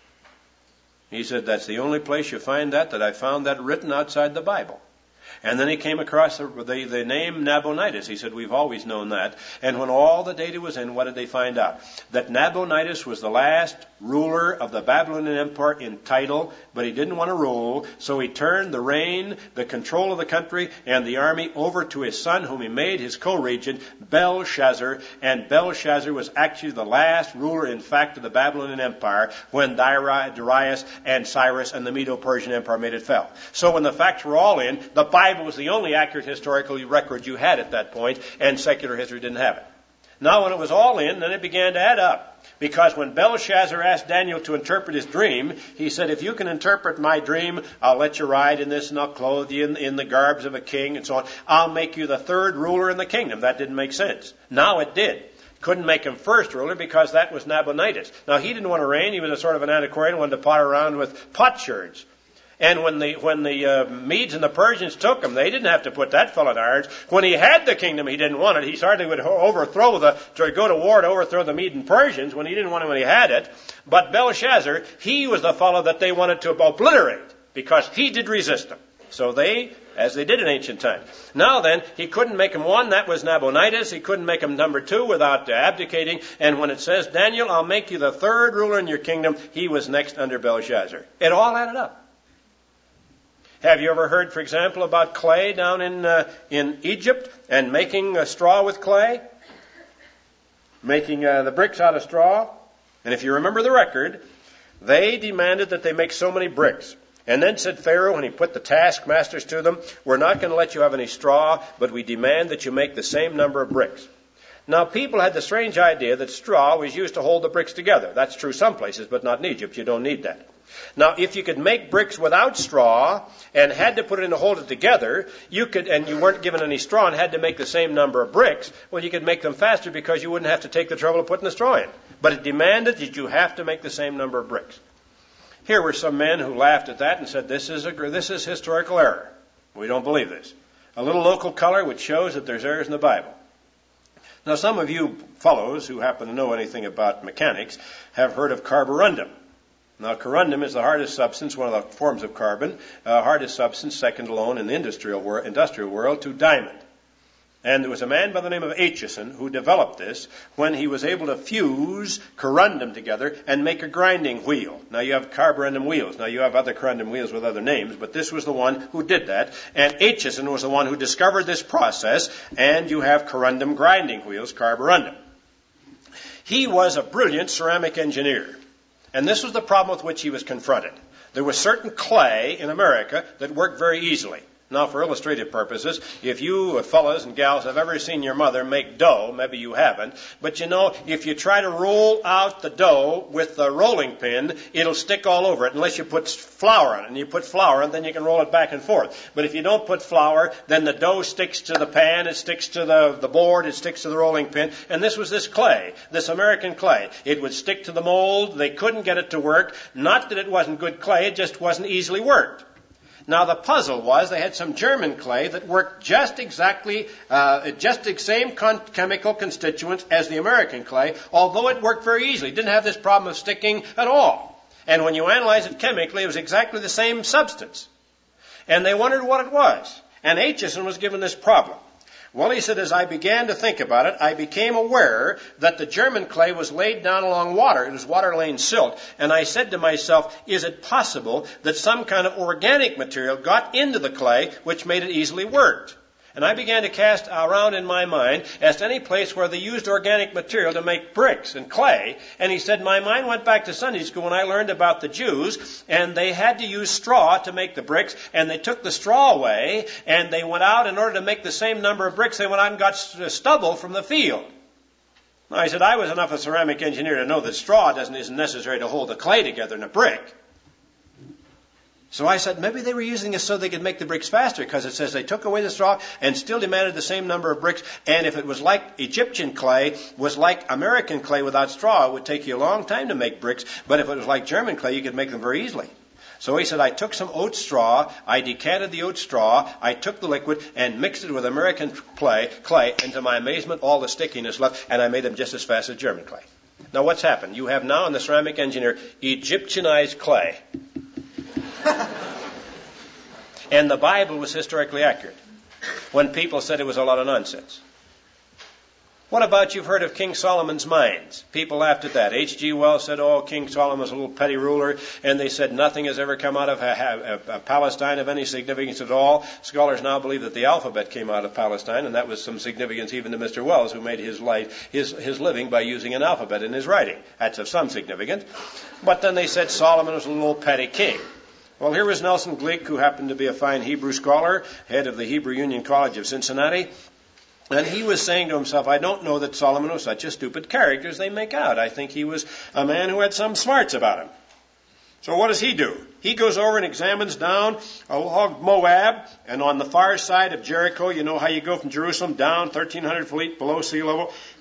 He said, that's the only place you find that, that I found that written outside the Bible. And then he came across the, the, the name Nabonidus. He said, we've always known that. And when all the data was in, what did they find out? That Nabonidus was the last ruler of the Babylonian Empire in title, but he didn't want to rule, so he turned the reign, the control of the country, and the army over to his son, whom he made his co-regent, Belshazzar. And Belshazzar was actually the last ruler, in fact, of the Babylonian Empire when Darius and Cyrus and the Medo-Persian Empire made it fell. So when the facts were all in, the Bible was the only accurate historical record you had at that point, and secular history didn't have it. Now, when it was all in, then it began to add up. Because when Belshazzar asked Daniel to interpret his dream, he said, if you can interpret my dream, I'll let you ride in this, and I'll clothe you in, in the garbs of a king, and so on. I'll make you the third ruler in the kingdom. That didn't make sense. Now it did. Couldn't make him first ruler because that was Nabonidus. Now, he didn't want to reign. He was a sort of an antiquarian, wanted to potter around with potsherds. And when the when the uh, Medes and the Persians took him, they didn't have to put that fellow in irons. When he had the kingdom, he didn't want it. He certainly would overthrow the to go to war to overthrow the Medes and Persians when he didn't want it when he had it. But Belshazzar, he was the fellow that they wanted to obliterate because he did resist them. So they, as they did in ancient times. Now then, he couldn't make him one. That was Nabonidus. He couldn't make him number two without uh, abdicating. And when it says, Daniel, I'll make you the third ruler in your kingdom, he was next under Belshazzar. It all added up. Have you ever heard, for example, about clay down in uh, in Egypt and making uh, straw with clay? Making uh, the bricks out of straw? And if you remember the record, they demanded that they make so many bricks. And then said Pharaoh, when he put the taskmasters to them, we're not going to let you have any straw, but we demand that you make the same number of bricks. Now, people had the strange idea that straw was used to hold the bricks together. That's true some places, but not in Egypt. You don't need that. Now, if you could make bricks without straw and had to put it in to hold it together, you could, and you weren't given any straw and had to make the same number of bricks, well, you could make them faster because you wouldn't have to take the trouble of putting the straw in. But it demanded that you have to make the same number of bricks. Here were some men who laughed at that and said, this is a, this is historical error. We don't believe this. A little local color which shows that there's errors in the Bible. Now, some of you fellows who happen to know anything about mechanics have heard of carborundum. Now, corundum is the hardest substance, one of the forms of carbon, uh, hardest substance, second alone in the industrial, wor- industrial world to diamond. And there was a man by the name of Acheson who developed this when he was able to fuse corundum together and make a grinding wheel. Now, you have carborundum wheels. Now, you have other corundum wheels with other names, but this was the one who did that. And Acheson was the one who discovered this process, and you have corundum grinding wheels, carborundum. He was a brilliant ceramic engineer. And this was the problem with which he was confronted. There was certain clay in America that worked very easily. Now, for illustrative purposes, if you fellas and gals have ever seen your mother make dough, maybe you haven't, but you know, if you try to roll out the dough with the rolling pin, it'll stick all over it unless you put flour on it. And you put flour on it, then you can roll it back and forth. But if you don't put flour, then the dough sticks to the pan, it sticks to the, the board, it sticks to the rolling pin. And this was this clay, this American clay. It would stick to the mold. They couldn't get it to work. Not that it wasn't good clay, it just wasn't easily worked. Now, the puzzle was they had some German clay that worked just exactly, uh, just the same con- chemical constituents as the American clay, although it worked very easily. It didn't have this problem of sticking at all. And when you analyze it chemically, it was exactly the same substance. And they wondered what it was. And Acheson was given this problem. Well, he said, as I began to think about it, I became aware that the German clay was laid down along water. It was water-laden silt. And I said to myself, is it possible that some kind of organic material got into the clay which made it easily worked? And I began to cast around in my mind as to any place where they used organic material to make bricks and clay. And he said, my mind went back to Sunday school when I learned about the Jews, and they had to use straw to make the bricks, and they took the straw away, and they went out in order to make the same number of bricks. They went out and got stubble from the field. I said, I was enough a ceramic engineer to know that straw doesn't isn't necessary to hold the clay together in a brick. So I said, maybe they were using this so they could make the bricks faster, because it says they took away the straw and still demanded the same number of bricks. And if it was like Egyptian clay, was like American clay without straw, it would take you a long time to make bricks. But if it was like German clay, you could make them very easily. So he said, I took some oat straw, I decanted the oat straw, I took the liquid and mixed it with American clay, clay, and to my amazement, all the stickiness left, and I made them just as fast as German clay. Now what's happened? You have now in the ceramic engineer Egyptianized clay. And the Bible was historically accurate when people said it was a lot of nonsense. What about you've heard of King Solomon's mines? People laughed at that. H G Wells said, oh, King Solomon was a little petty ruler, and they said nothing has ever come out of a, a, a Palestine of any significance at all. Scholars now believe that the alphabet came out of Palestine, and that was some significance even to Mister Wells, who made his life, his, his living by using an alphabet in his writing. That's of some significance. But then they said Solomon was a little petty king. Well, here was Nelson Gleek, who happened to be a fine Hebrew scholar, head of the Hebrew Union College of Cincinnati. And he was saying to himself, I don't know that Solomon was such a stupid character as they make out. I think he was a man who had some smarts about him. So what does he do? He goes over and examines down along Moab, and on the far side of Jericho, you know how you go from Jerusalem down thirteen hundred feet below sea level,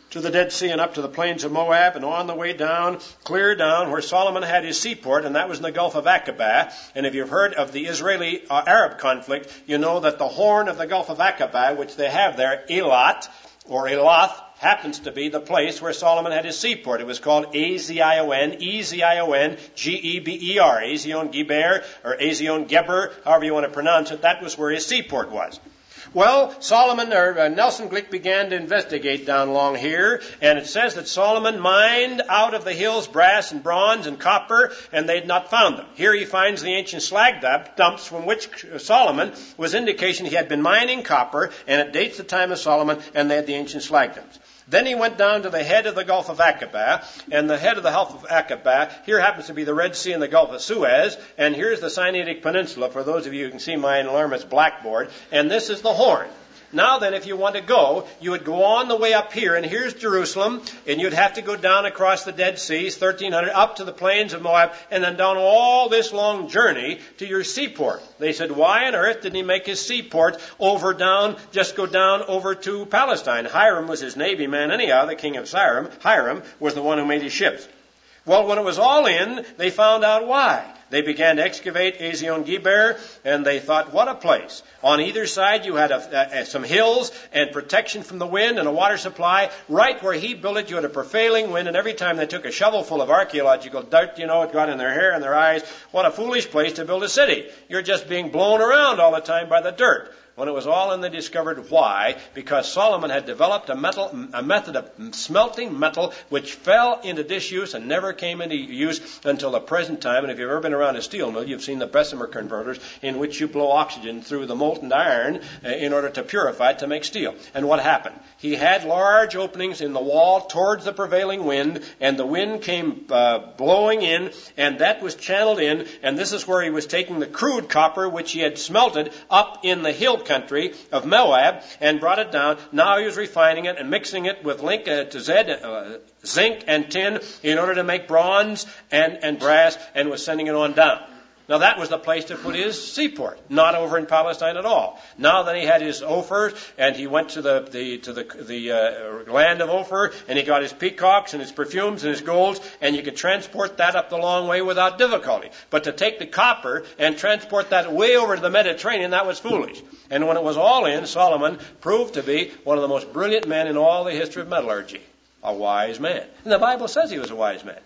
to the Dead Sea and up to the plains of Moab, and on the way down, clear down, where Solomon had his seaport, and that was in the Gulf of Aqaba. And if you've heard of the Israeli-Arab conflict, you know that the horn of the Gulf of Aqaba, which they have there, Elat, or Elath, happens to be the place where Solomon had his seaport. It was called A Z I O N, E Z I O N, G E B E R, Ezion Geber, or Ezion Geber, however you want to pronounce it. That was where his seaport was. Well, Solomon, or uh, Nelson Glick began to investigate down along here, and it says that Solomon mined out of the hills brass and bronze and copper, and they had not found them. Here he finds the ancient slag dumps from which Solomon was indication he had been mining copper, and it dates the time of Solomon, and they had the ancient slag dumps. Then he went down to the head of the Gulf of Aqaba, and the head of the Gulf of Aqaba, here happens to be the Red Sea and the Gulf of Suez, and here's the Sinaitic Peninsula, for those of you who can see my enormous blackboard, and this is the Horn. Now then, if you want to go, you would go on the way up here, and here's Jerusalem, and you'd have to go down across the Dead Sea, thirteen hundred, up to the plains of Moab, and then down all this long journey to your seaport. They said, why on earth didn't he make his seaport over down, just go down over to Palestine? Hiram was his navy man anyhow, the king of Hiram. Hiram was the one who made his ships. Well, when it was all in, they found out why. They began to excavate Ezion Geber, and they thought, what a place. On either side, you had a, a, some hills and protection from the wind and a water supply. Right where he built it, you had a prevailing wind, and every time they took a shovelful of archaeological dirt, you know, it got in their hair and their eyes. What a foolish place to build a city. You're just being blown around all the time by the dirt. When it was all in, they discovered why. Because Solomon had developed a, metal, a method of smelting metal which fell into disuse and never came into use until the present time. And if you've ever been around a steel mill, you've seen the Bessemer converters in which you blow oxygen through the molten iron uh, in order to purify it to make steel. And what happened? He had large openings in the wall towards the prevailing wind, and the wind came uh, blowing in, and that was channeled in, and this is where he was taking the crude copper which he had smelted up in the hill country of Moab and brought it down. Now he was refining it and mixing it with link, uh, to Z, uh, zinc and tin in order to make bronze and, and brass, and was sending it on down. Now that was the place to put his seaport, not over in Palestine at all. Now that he had his Ophir, and he went to the, the to the the uh, land of Ophir, and he got his peacocks and his perfumes and his golds, and you could transport that up the long way without difficulty. But to take the copper and transport that way over to the Mediterranean, that was foolish. And when it was all in, Solomon proved to be one of the most brilliant men in all the history of metallurgy, a wise man. And the Bible says he was a wise man.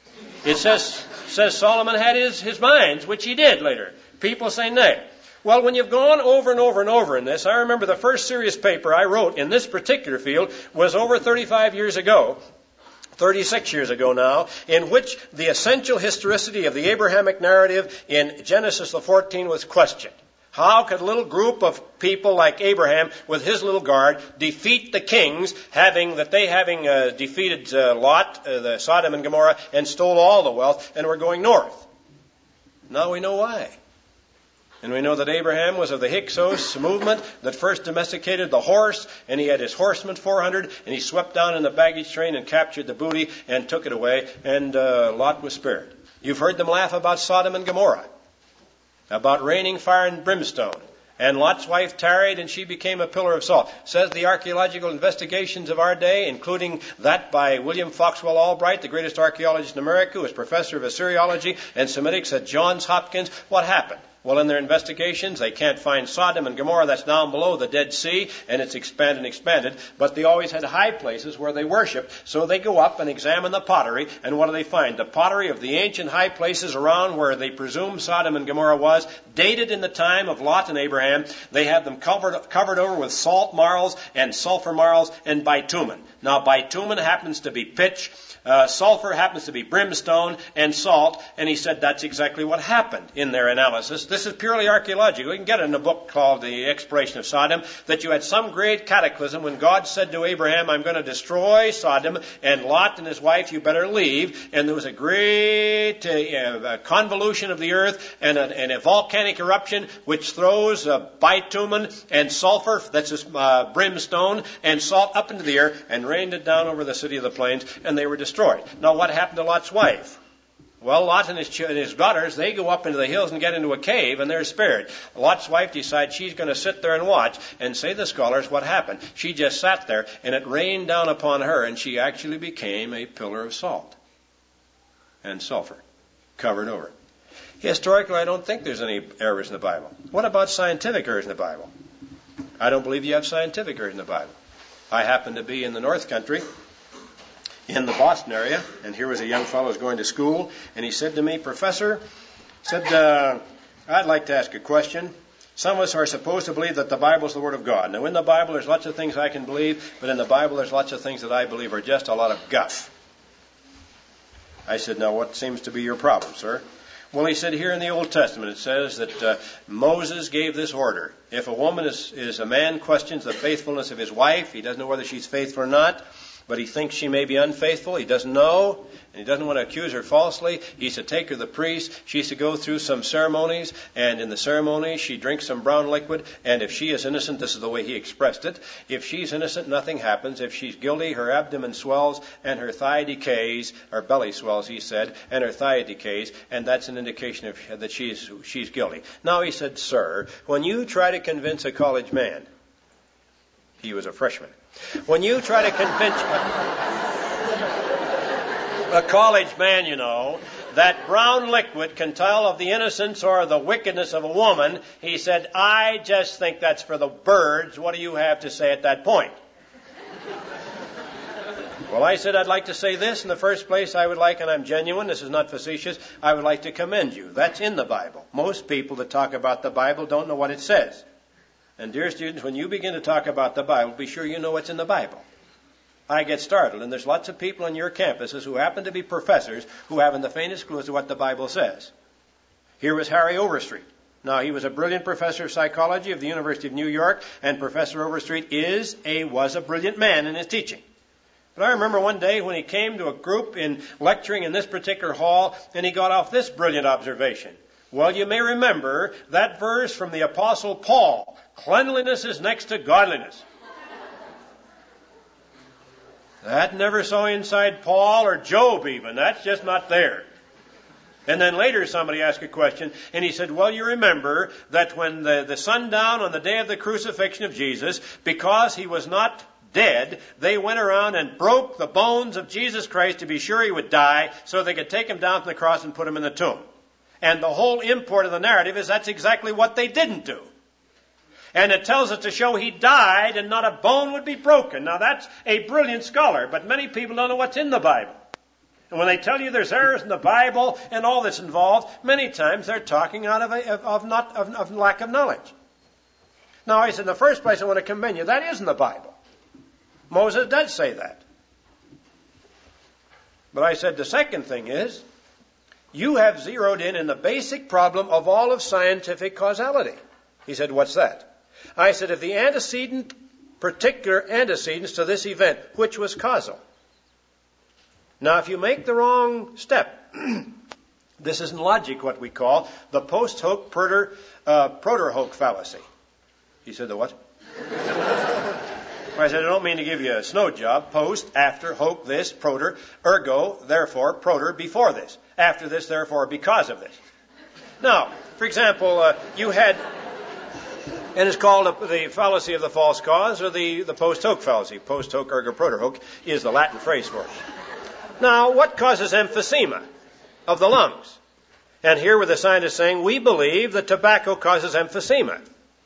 It says says Solomon had his, his mines, which he did later. People say nay. Well, when you've gone over and over and over in this, I remember the first serious paper I wrote in this particular field was over thirty-five years ago, thirty-six years ago now, in which the essential historicity of the Abrahamic narrative in Genesis the fourteenth was questioned. How could a little group of people like Abraham, with his little guard, defeat the kings, having that they having uh, defeated uh, Lot, uh, the Sodom and Gomorrah, and stole all the wealth, and were going north? Now we know why. And we know that Abraham was of the Hyksos movement that first domesticated the horse, and he had his horsemen, four hundred, and he swept down in the baggage train and captured the booty and took it away, and uh, Lot was spared. You've heard them laugh about Sodom and Gomorrah, about raining fire and brimstone. And Lot's wife tarried, and she became a pillar of salt. Says the archaeological investigations of our day, including that by William Foxwell Albright, the greatest archaeologist in America, who was professor of Assyriology and Semitics at Johns Hopkins. What happened? Well, in their investigations, they can't find Sodom and Gomorrah. That's down below the Dead Sea, and it's expanded and expanded. But they always had high places where they worshiped. So they go up and examine the pottery, and what do they find? The pottery of the ancient high places around where they presume Sodom and Gomorrah was, dated in the time of Lot and Abraham. They have them covered, covered over with salt marls and sulfur marls and bitumen. Now, bitumen happens to be pitch. Uh, sulfur happens to be brimstone and salt, and he said that's exactly what happened in their analysis. This is purely archaeological. You can get it in a book called The Exploration of Sodom, that you had some great cataclysm when God said to Abraham, I'm going to destroy Sodom, and Lot and his wife, you better leave. And there was a great uh, convolution of the earth and a, and a volcanic eruption which throws uh, bitumen and sulfur, that's uh, brimstone, and salt up into the air and rained it down over the city of the plains, and they were destroyed. Now, what happened to Lot's wife? Well, Lot and his, ch- and his daughters, they go up into the hills and get into a cave, and they're spared. Lot's wife decides she's going to sit there and watch, and say the scholars what happened. She just sat there, and it rained down upon her, and she actually became a pillar of salt and sulfur, covered over. Historically, I don't think there's any errors in the Bible. What about scientific errors in the Bible? I don't believe you have scientific errors in the Bible. I happen to be in the North Country, in the Boston area, and here was a young fellow who was going to school, and he said to me, Professor, said, uh, I'd like to ask a question. Some of us are supposed to believe that the Bible is the Word of God. Now, in the Bible, there's lots of things I can believe, but in the Bible, there's lots of things that I believe are just a lot of guff. I said, now, what seems to be your problem, sir? Well, he said, here in the Old Testament, it says that uh, Moses gave this order. If a woman is, is, a man questions the faithfulness of his wife, he doesn't know whether she's faithful or not, but he thinks she may be unfaithful, he doesn't know, and he doesn't want to accuse her falsely, he's to take her to the priest, she's to go through some ceremonies, and in the ceremony she drinks some brown liquid, and if she is innocent, this is the way he expressed it, if she's innocent, nothing happens. If she's guilty, her abdomen swells, and her thigh decays, or belly swells, he said, and her thigh decays, and that's an indication of, that she's, she's guilty. Now he said, sir, when you try to convince a college man, he was a freshman, when you try to convince a college man, you know, that brown liquid can tell of the innocence or the wickedness of a woman, he said, I just think that's for the birds. What do you have to say at that point? Well, I said, I'd like to say this. In the first place, I would like, and I'm genuine, this is not facetious, I would like to commend you. That's in the Bible. Most people that talk about the Bible don't know what it says. And dear students, when you begin to talk about the Bible, be sure you know what's in the Bible. I get startled, and there's lots of people on your campuses who happen to be professors who haven't the faintest clue as to what the Bible says. Here was Harry Overstreet. Now, he was a brilliant professor of psychology of the University of New York, and Professor Overstreet is a, was a brilliant man in his teaching. But I remember one day when he came to a group in lecturing in this particular hall, and he got off this brilliant observation. Well, you may remember that verse from the Apostle Paul, cleanliness is next to godliness. That never saw inside Paul or Job even. That's just not there. And then later somebody asked a question, and he said, well, you remember that when the, the sundown on the day of the crucifixion of Jesus, because he was not dead, they went around and broke the bones of Jesus Christ to be sure he would die, so they could take him down from the cross and put him in the tomb. And the whole import of the narrative is that's exactly what they didn't do. And it tells us to show he died and not a bone would be broken. Now that's a brilliant scholar, but many people don't know what's in the Bible. And when they tell you there's errors in the Bible and all that's involved, many times they're talking out of, a, of, not, of, of lack of knowledge. Now I said, in the first place I want to commend you, that is in the Bible. Moses does say that. But I said the second thing is, you have zeroed in in the basic problem of all of scientific causality. He said, what's that? I said, if the antecedent, particular antecedents to this event, which was causal. Now, if you make the wrong step, this is in logic what we call the post-hoc proter, uh, proter-hoc fallacy. He said, the what? I said, I don't mean to give you a snow job. Post, after, hoc, this, proter, ergo, therefore, proter, before this. After this, therefore, because of this. Now, for example, uh, you had, and it's called the fallacy of the false cause, or the, the post-hoc fallacy. Post-hoc, ergo, proter-hoc is the Latin phrase for it. Now, what causes emphysema of the lungs? And here were the scientists saying, we believe that tobacco causes emphysema.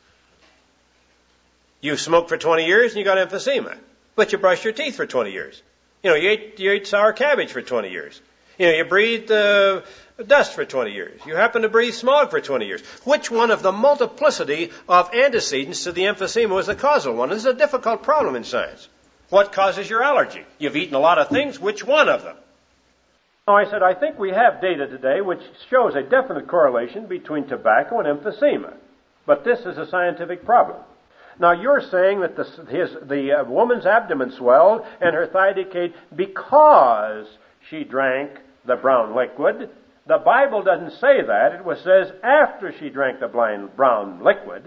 You smoked for twenty years and you got emphysema. But you brushed your teeth for twenty years. You know, you ate, you ate sour cabbage for twenty years. You know, you breathed uh, dust for twenty years. You happen to breathe smog for twenty years. Which one of the multiplicity of antecedents to the emphysema was the causal one? This is a difficult problem in science. What causes your allergy? You've eaten a lot of things. Which one of them? Oh, I said, I think we have data today which shows a definite correlation between tobacco and emphysema. But this is a scientific problem. Now, you're saying that the, his, the uh, woman's abdomen swelled and her thigh decayed because she drank the brown liquid. The Bible doesn't say that. It was says after she drank the blind brown liquid.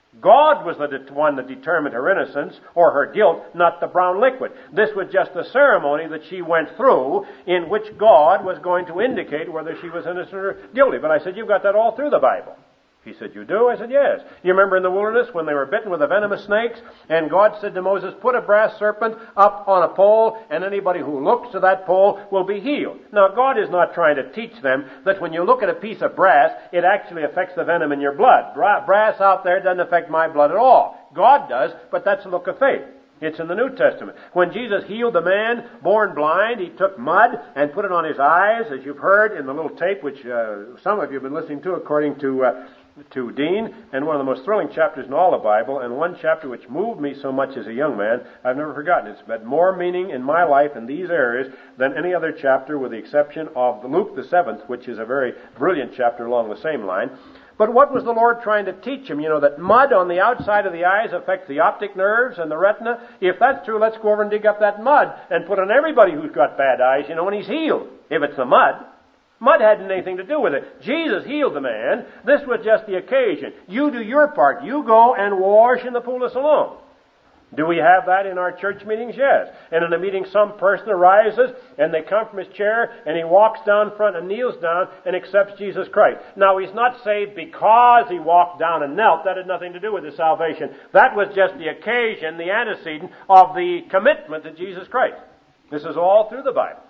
God was the one that determined her innocence or her guilt, not the brown liquid. This was just the ceremony that she went through in which God was going to indicate whether she was innocent or guilty. But I said, you've got that all through the Bible. He said, you do? I said, yes. You remember in the wilderness when they were bitten with the venomous snakes, and God said to Moses, put a brass serpent up on a pole, and anybody who looks to that pole will be healed. Now, God is not trying to teach them that when you look at a piece of brass, it actually affects the venom in your blood. Bra- brass out there doesn't affect my blood at all. God does, but that's a look of faith. It's in the New Testament. When Jesus healed the man born blind, he took mud and put it on his eyes, as you've heard in the little tape, which uh, some of you have been listening to, according to uh, to Dean, and one of the most thrilling chapters in all the Bible, and one chapter which moved me so much as a young man, I've never forgotten. It's had more meaning in my life in these areas than any other chapter, with the exception of Luke the seventh, which is a very brilliant chapter along the same line. But what was the Lord trying to teach him? You know, that mud on the outside of the eyes affects the optic nerves and the retina. If that's true, let's go over and dig up that mud and put on everybody who's got bad eyes, you know, and he's healed. If it's the mud. Mud hadn't anything to do with it. Jesus healed the man. This was just the occasion. You do your part. You go and wash in the pool of Siloam. Do we have that in our church meetings? Yes. And in a meeting, some person arises and they come from his chair and he walks down front and kneels down and accepts Jesus Christ. Now, he's not saved because he walked down and knelt. That had nothing to do with his salvation. That was just the occasion, the antecedent of the commitment to Jesus Christ. This is all through the Bible.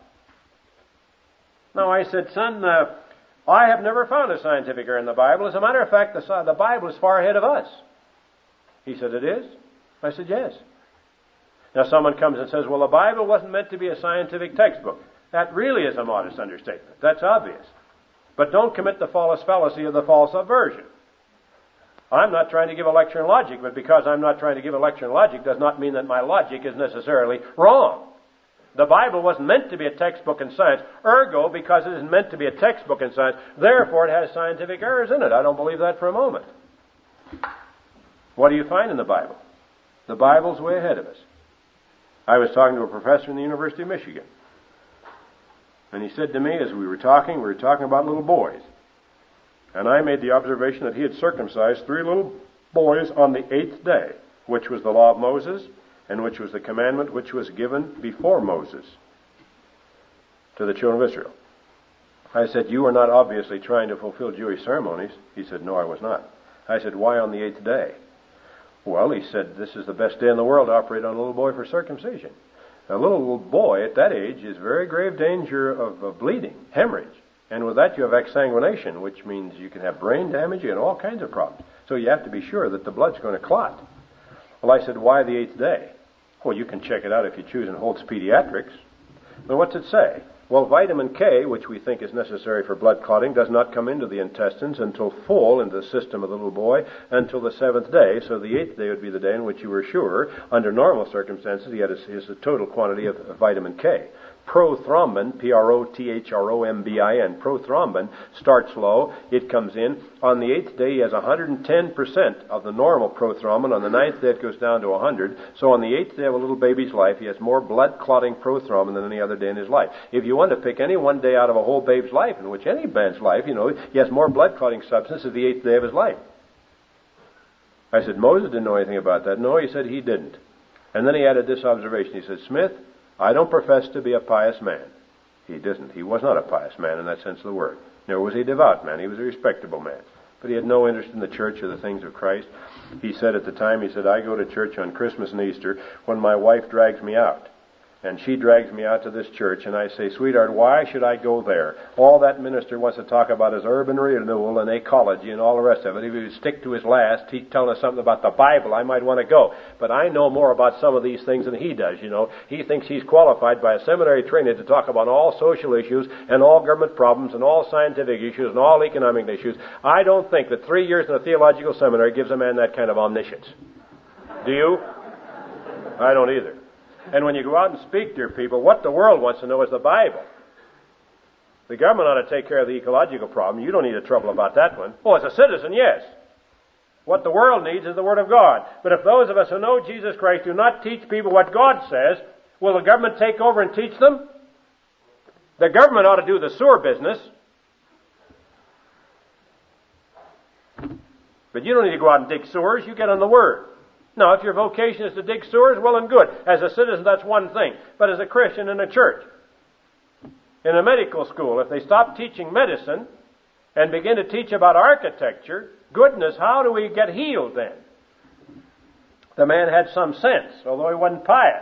Now, I said, son, uh, I have never found a scientific error in the Bible. As a matter of fact, the, the Bible is far ahead of us. He said, it is? I said, yes. Now, someone comes and says, well, the Bible wasn't meant to be a scientific textbook. That really is a modest understatement. That's obvious. But don't commit the false fallacy of the false subversion. I'm not trying to give a lecture in logic, but because I'm not trying to give a lecture in logic does not mean that my logic is necessarily wrong. The Bible wasn't meant to be a textbook in science. Ergo, because it isn't meant to be a textbook in science, therefore it has scientific errors in it. I don't believe that for a moment. What do you find in the Bible? The Bible's way ahead of us. I was talking to a professor in the University of Michigan. And he said to me, as we were talking, we were talking about little boys. And I made the observation that he had circumcised three little boys on the eighth day, which was the law of Moses, and which was the commandment which was given before Moses to the children of Israel. I said, you are not obviously trying to fulfill Jewish ceremonies. He said, no, I was not. I said, why on the eighth day? Well, he said, this is the best day in the world to operate on a little boy for circumcision. A little, little boy at that age is very grave danger of, of bleeding, hemorrhage. And with that you have exsanguination, which means you can have brain damage and all kinds of problems. So you have to be sure that the blood's going to clot. Well, I said, why the eighth day? Well, you can check it out if you choose in Holt's Pediatrics. But what's it say? Well, vitamin K, which we think is necessary for blood clotting, does not come into the intestines until full into the system of the little boy until the seventh day. So the eighth day would be the day in which you were sure, under normal circumstances, he had his, his total quantity of, of vitamin K. Prothrombin, P R O T H R O M B I N, prothrombin starts low. It comes in. On the eighth day, he has one hundred ten percent of the normal prothrombin. On the ninth day, it goes down to one hundred. So on the eighth day of a little baby's life, he has more blood-clotting prothrombin than any other day in his life. If you want to pick any one day out of a whole babe's life, in which any man's life, you know, he has more blood-clotting substance as the eighth day of his life. I said, Moses didn't know anything about that. No, he said he didn't. And then he added this observation. He said, Smith, I don't profess to be a pious man. He didn't. He was not a pious man in that sense of the word. Nor was he a devout man. He was a respectable man. But he had no interest in the church or the things of Christ. He said at the time, he said, I go to church on Christmas and Easter when my wife drags me out. And she drags me out to this church, and I say, sweetheart, why should I go there? All that minister wants to talk about is urban renewal and ecology and all the rest of it. If he would stick to his last, he'd tell us something about the Bible, I might want to go. But I know more about some of these things than he does, you know. He thinks he's qualified by a seminary training to talk about all social issues and all government problems and all scientific issues and all economic issues. I don't think that three years in a theological seminary gives a man that kind of omniscience. Do you? I don't either. And when you go out and speak to your people, what the world wants to know is the Bible. The government ought to take care of the ecological problem. You don't need to trouble about that one. Oh, as a citizen, yes. What the world needs is the Word of God. But if those of us who know Jesus Christ do not teach people what God says, will the government take over and teach them? The government ought to do the sewer business. But you don't need to go out and dig sewers. You get on the Word. Now, if your vocation is to dig sewers, well and good. As a citizen, that's one thing. But as a Christian in a church, in a medical school, if they stop teaching medicine and begin to teach about architecture, goodness, how do we get healed then? The man had some sense, although he wasn't pious.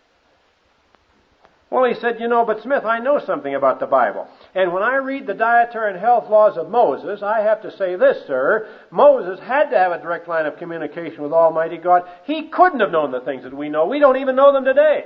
Well, he said, you know, but Smith, I know something about the Bible. And when I read the dietary and health laws of Moses, I have to say this, sir. Moses had to have a direct line of communication with Almighty God. He couldn't have known the things that we know. We don't even know them today.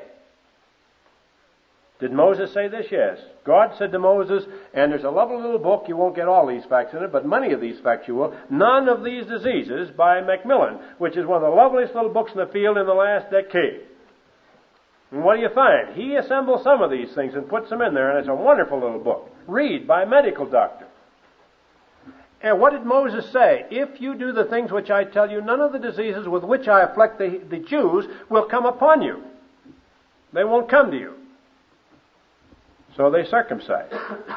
Did Moses say this? Yes. God said to Moses, and there's a lovely little book, you won't get all these facts in it, but many of these facts you will, None of These Diseases by Macmillan, which is one of the loveliest little books in the field in the last decade. And what do you find? He assembles some of these things and puts them in there, and it's a wonderful little book. Read by a medical doctor. And what did Moses say? If you do the things which I tell you, none of the diseases with which I afflict the, the Jews will come upon you. They won't come to you. So they circumcised.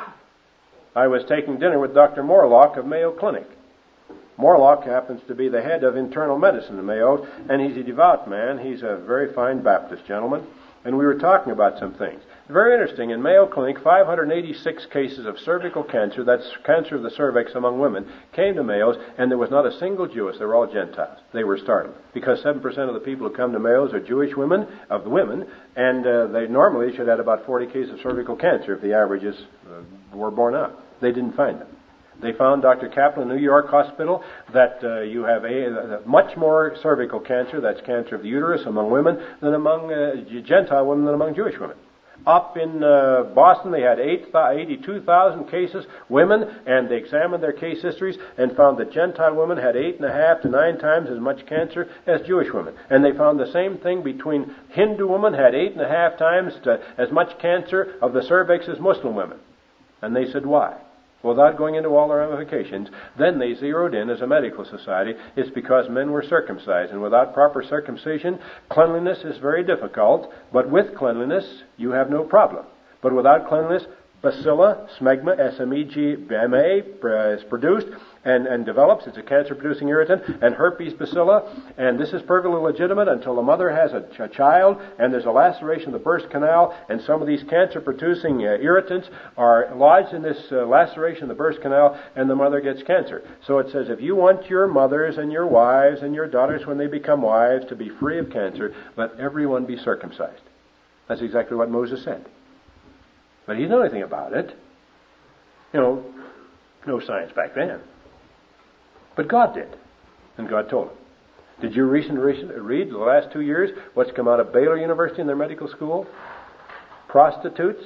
I was taking dinner with Doctor Morlock of Mayo Clinic. Morlock happens to be the head of internal medicine at Mayo, and he's a devout man. He's a very fine Baptist gentleman, and we were talking about some things. Very interesting. In Mayo Clinic, five hundred eighty-six cases of cervical cancer, that's cancer of the cervix among women, came to Mayo's, and there was not a single Jewess. They were all Gentiles. They were startled, because seven percent of the people who come to Mayo's are Jewish women, of the women, and uh, they normally should have about forty cases of cervical cancer if the averages uh, were borne out. They didn't find them. They found, Doctor Kaplan, New York Hospital, that uh, you have a, uh, much more cervical cancer, that's cancer of the uterus, among women than among uh, Gentile women than among Jewish women. Up in uh, Boston, they had eighty-two thousand cases, women, and they examined their case histories and found that Gentile women had eight and a half to nine times as much cancer as Jewish women. And they found the same thing between Hindu women had eight and a half times to, as much cancer of the cervix as Muslim women. And they said, why? Without going into all the ramifications, then they zeroed in as a medical society. It's because men were circumcised, and without proper circumcision, cleanliness is very difficult, but with cleanliness, you have no problem. But without cleanliness, bacilla, smegma, S M E G M A, is produced and, and develops. It's a cancer-producing irritant, and herpes bacilla, and this is perfectly legitimate until the mother has a, ch- a child, and there's a laceration of the birth canal, and some of these cancer-producing uh, irritants are lodged in this uh, laceration of the birth canal, and the mother gets cancer. So it says, if you want your mothers and your wives and your daughters, when they become wives, to be free of cancer, let everyone be circumcised. That's exactly what Moses said. But he didn't know anything about it. You know, no science back then. But God did. And God told him. Did you recent, recent, read the last two years what's come out of Baylor University in their medical school? Prostitutes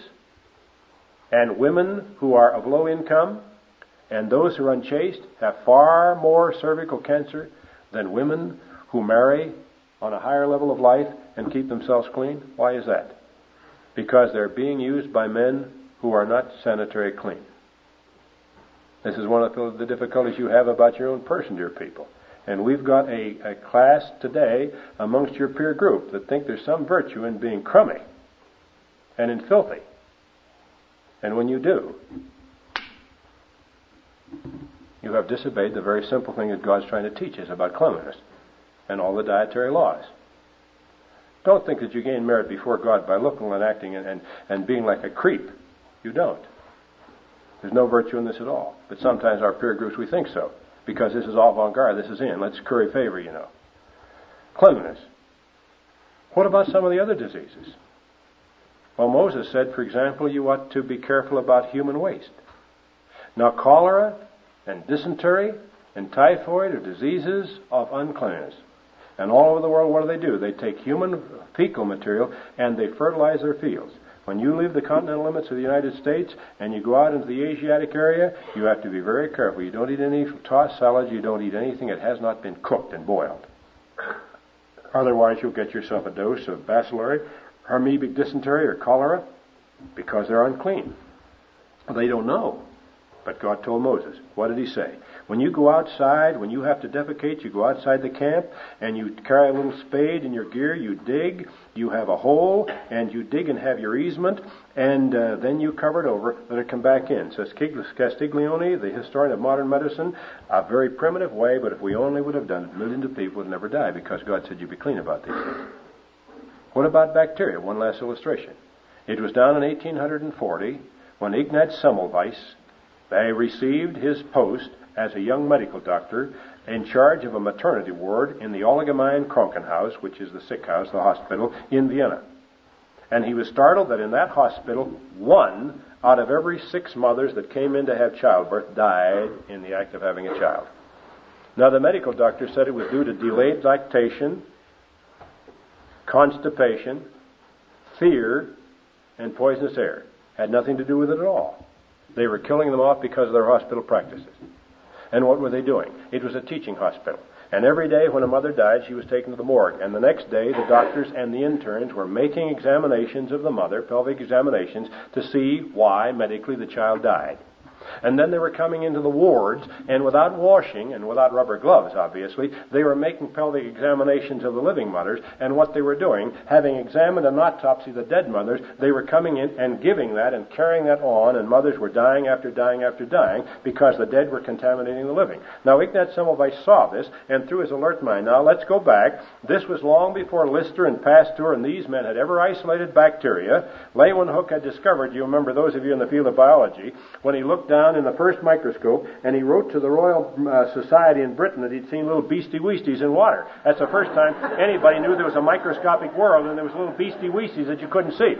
and women who are of low income and those who are unchaste have far more cervical cancer than women who marry on a higher level of life and keep themselves clean. Why is that? Because they're being used by men who are not sanitary clean. This is one of the difficulties you have about your own person, dear people. And we've got a, a class today amongst your peer group that think there's some virtue in being crummy and in filthy. And when you do, you have disobeyed the very simple thing that God's trying to teach us about cleanliness and all the dietary laws. Don't think that you gain merit before God by looking and acting and, and, and being like a creep. You don't. There's no virtue in this at all. But sometimes our peer groups, we think so. Because this is avant-garde, this is in. Let's curry favor, you know. Cleanliness. What about some of the other diseases? Well, Moses said, for example, you ought to be careful about human waste. Now, cholera and dysentery and typhoid are diseases of uncleanness. And all over the world, what do they do? They take human fecal material and they fertilize their fields. When you leave the continental limits of the United States and you go out into the Asiatic area, you have to be very careful. You don't eat any tossed salads. You don't eat anything that has not been cooked and boiled. Otherwise, you'll get yourself a dose of bacillary, amoebic dysentery, or cholera because they're unclean. They don't know. But God told Moses, what did he say? When you go outside, when you have to defecate, you go outside the camp and you carry a little spade in your gear, you dig, you have a hole, and you dig and have your easement, and uh, then you cover it over, let it come back in. Says Castiglione, the historian of modern medicine, a very primitive way, but if we only would have done it, millions of people would never die because God said you be clean about these things. What about bacteria? One last illustration. It was down in eighteen forty when Ignaz Semmelweis they received his post as a young medical doctor in charge of a maternity ward in the Allgemeine Krankenhaus, which is the sick house, the hospital, in Vienna. And he was startled that in that hospital, one out of every six mothers that came in to have childbirth died in the act of having a child. Now, the medical doctor said it was due to delayed lactation, constipation, fear, and poisonous air. Had nothing to do with it at all. They were killing them off because of their hospital practices. And what were they doing? It was a teaching hospital. And every day when a mother died, she was taken to the morgue. And the next day, the doctors and the interns were making examinations of the mother, pelvic examinations, to see why medically the child died. And then they were coming into the wards, and without washing, and without rubber gloves, obviously, they were making pelvic examinations of the living mothers, and what they were doing, having examined an autopsy of the dead mothers, they were coming in and giving that and carrying that on, and mothers were dying after dying after dying, because the dead were contaminating the living. Now, Ignaz Semmelweis saw this, and through his alert mind, now let's go back. This was long before Lister and Pasteur and these men had ever isolated bacteria. Leeuwenhoek had discovered, you remember those of you in the field of biology, when he looked down in the first microscope, and he wrote to the Royal uh, Society in Britain that he'd seen little beastie weasties in water. That's the first time anybody knew there was a microscopic world and there was little beastie weasties that you couldn't see.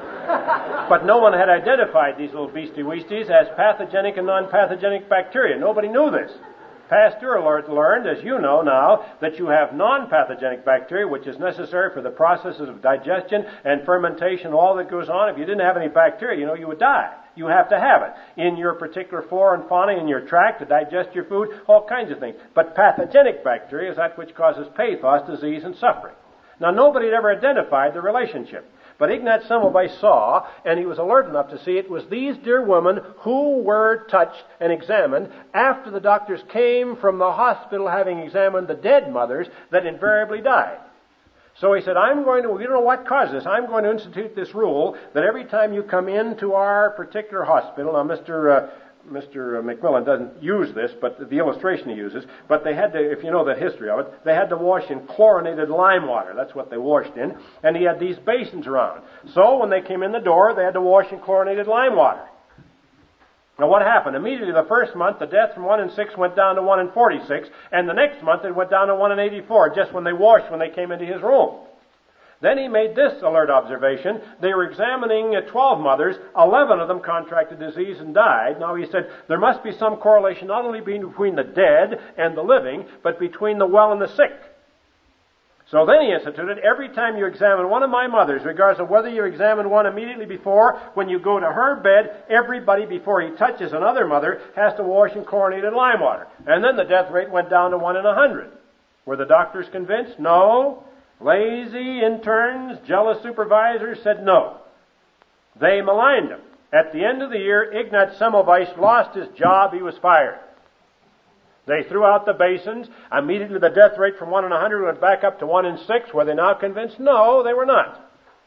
But no one had identified these little beastie weasties as pathogenic and non-pathogenic bacteria. Nobody knew this. Pasteur learned, as you know now, that you have non-pathogenic bacteria, which is necessary for the processes of digestion and fermentation, all that goes on. If you didn't have any bacteria, you know, you would die. You have to have it in your particular flora and fauna, in your tract, to digest your food, all kinds of things. But pathogenic bacteria is that which causes pathos, disease, and suffering. Now, nobody had ever identified the relationship. But Ignaz Semmelweis saw, and he was alert enough to see, it was these dear women who were touched and examined after the doctors came from the hospital having examined the dead mothers that invariably died. So he said, I'm going to, you don't know what caused this, I'm going to institute this rule that every time you come into our particular hospital, now Mister Uh, Mister McMillan doesn't use this, but the illustration he uses, but they had to, if you know the history of it, they had to wash in chlorinated lime water. That's what they washed in. And he had these basins around. So when they came in the door, they had to wash in chlorinated lime water. Now what happened? Immediately the first month, the death from one in six went down to one in forty-six, and the next month it went down to one in eighty-four, just when they washed when they came into his room. Then he made this alert observation. They were examining twelve mothers. eleven of them contracted disease and died. Now he said there must be some correlation not only between the dead and the living, but between the well and the sick. So then he instituted, every time you examine one of my mothers, regardless of whether you examine one immediately before, when you go to her bed, everybody before he touches another mother has to wash in chlorinated lime water. And then the death rate went down to one in a hundred. Were the doctors convinced? No. Lazy interns, jealous supervisors said no. They maligned him. At the end of the year, Ignaz Semmelweis lost his job. He was fired. They threw out the basins. Immediately the death rate from one in a hundred went back up to one in six. Were they now convinced? No, they were not.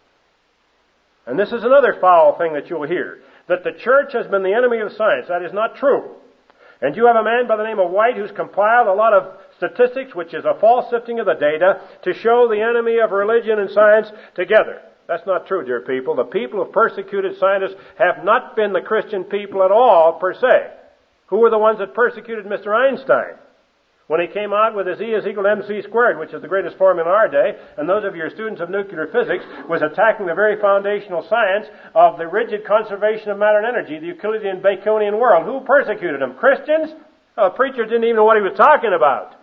And this is another foul thing that you'll hear. That the church has been the enemy of science. That is not true. And you have a man by the name of White who's compiled a lot of statistics, which is a false sifting of the data, to show the enemy of religion and science together. That's not true, dear people. The people who have persecuted scientists have not been the Christian people at all, per se. Who were the ones that persecuted Mister Einstein? When he came out with his E is equal to mc squared, which is the greatest formula in our day, and those of your students of nuclear physics, was attacking the very foundational science of the rigid conservation of matter and energy, the Euclidean Baconian world. Who persecuted him? Christians? Oh, the preacher didn't even know what he was talking about.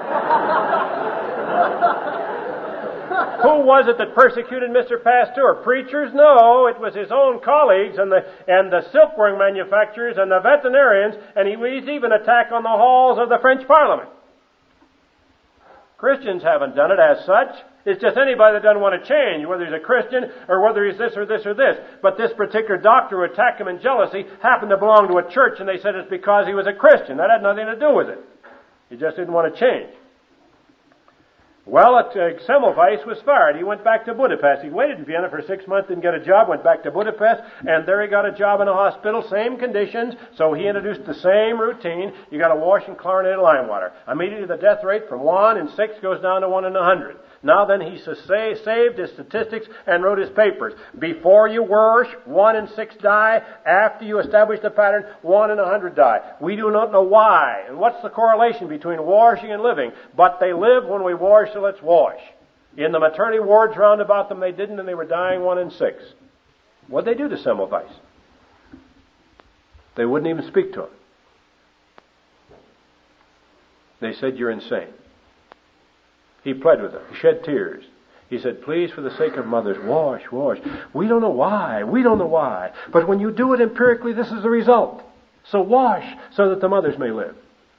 Who was it that persecuted Mister Pasteur? Preachers? No, it was his own colleagues and the and the silkworm manufacturers and the veterinarians, and he was even attacked on the halls of the French Parliament. Christians haven't done it as such. It's just anybody that doesn't want to change, whether he's a Christian or whether he's this or this or this. But this particular doctor who attacked him in jealousy happened to belong to a church, and they said it's because he was a Christian. That had nothing to do with it. He just didn't want to change. Well, at, uh, Semmelweis was fired. He went back to Budapest. He waited in Vienna for six months, didn't get a job, went back to Budapest, and there he got a job in a hospital, same conditions, so he introduced the same routine. You got to wash in chlorinated lime water. Immediately the death rate from one in six goes down to one in a hundred. Now then he saved his statistics and wrote his papers. Before you wash, one in six die. After you establish the pattern, one in a hundred die. We do not know why. And what's the correlation between washing and living? But they live when we wash, so let's wash. In the maternity wards round about them, they didn't, and they were dying one in six. What'd they do to Semmelweis? They wouldn't even speak to him. They said, "You're insane." He pled with them. He shed tears. He said, "Please, for the sake of mothers, wash, wash." We don't know why. We don't know why. But when you do it empirically, this is the result. So wash so that the mothers may live.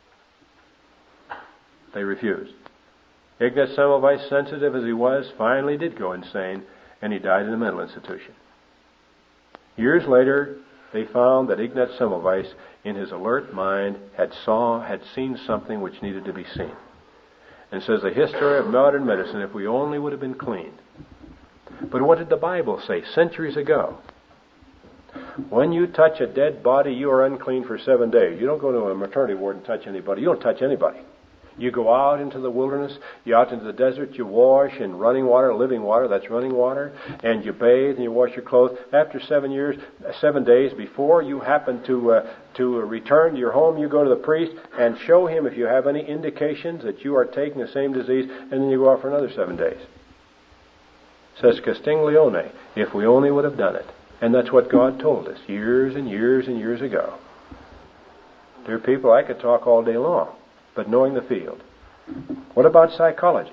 They refused. Ignaz Semmelweis, sensitive as he was, finally did go insane, and he died in a mental institution. Years later, they found that Ignaz Semmelweis, in his alert mind, had saw, had seen something which needed to be seen. And says the history of modern medicine, if we only would have been cleaned. But what did the Bible say centuries ago? When you touch a dead body, you are unclean for seven days. You don't go to a maternity ward and touch anybody. You don't touch anybody. You go out into the wilderness, you out into the desert, you wash in running water, living water, that's running water, and you bathe and you wash your clothes. After seven years, seven days before you happen to uh, to return to your home, you go to the priest and show him if you have any indications that you are taking the same disease, and then you go out for another seven days. Says Castiglione, if we only would have done it. And that's what God told us years and years and years ago. Dear people, I could talk all day long, but knowing the field. What about psychology?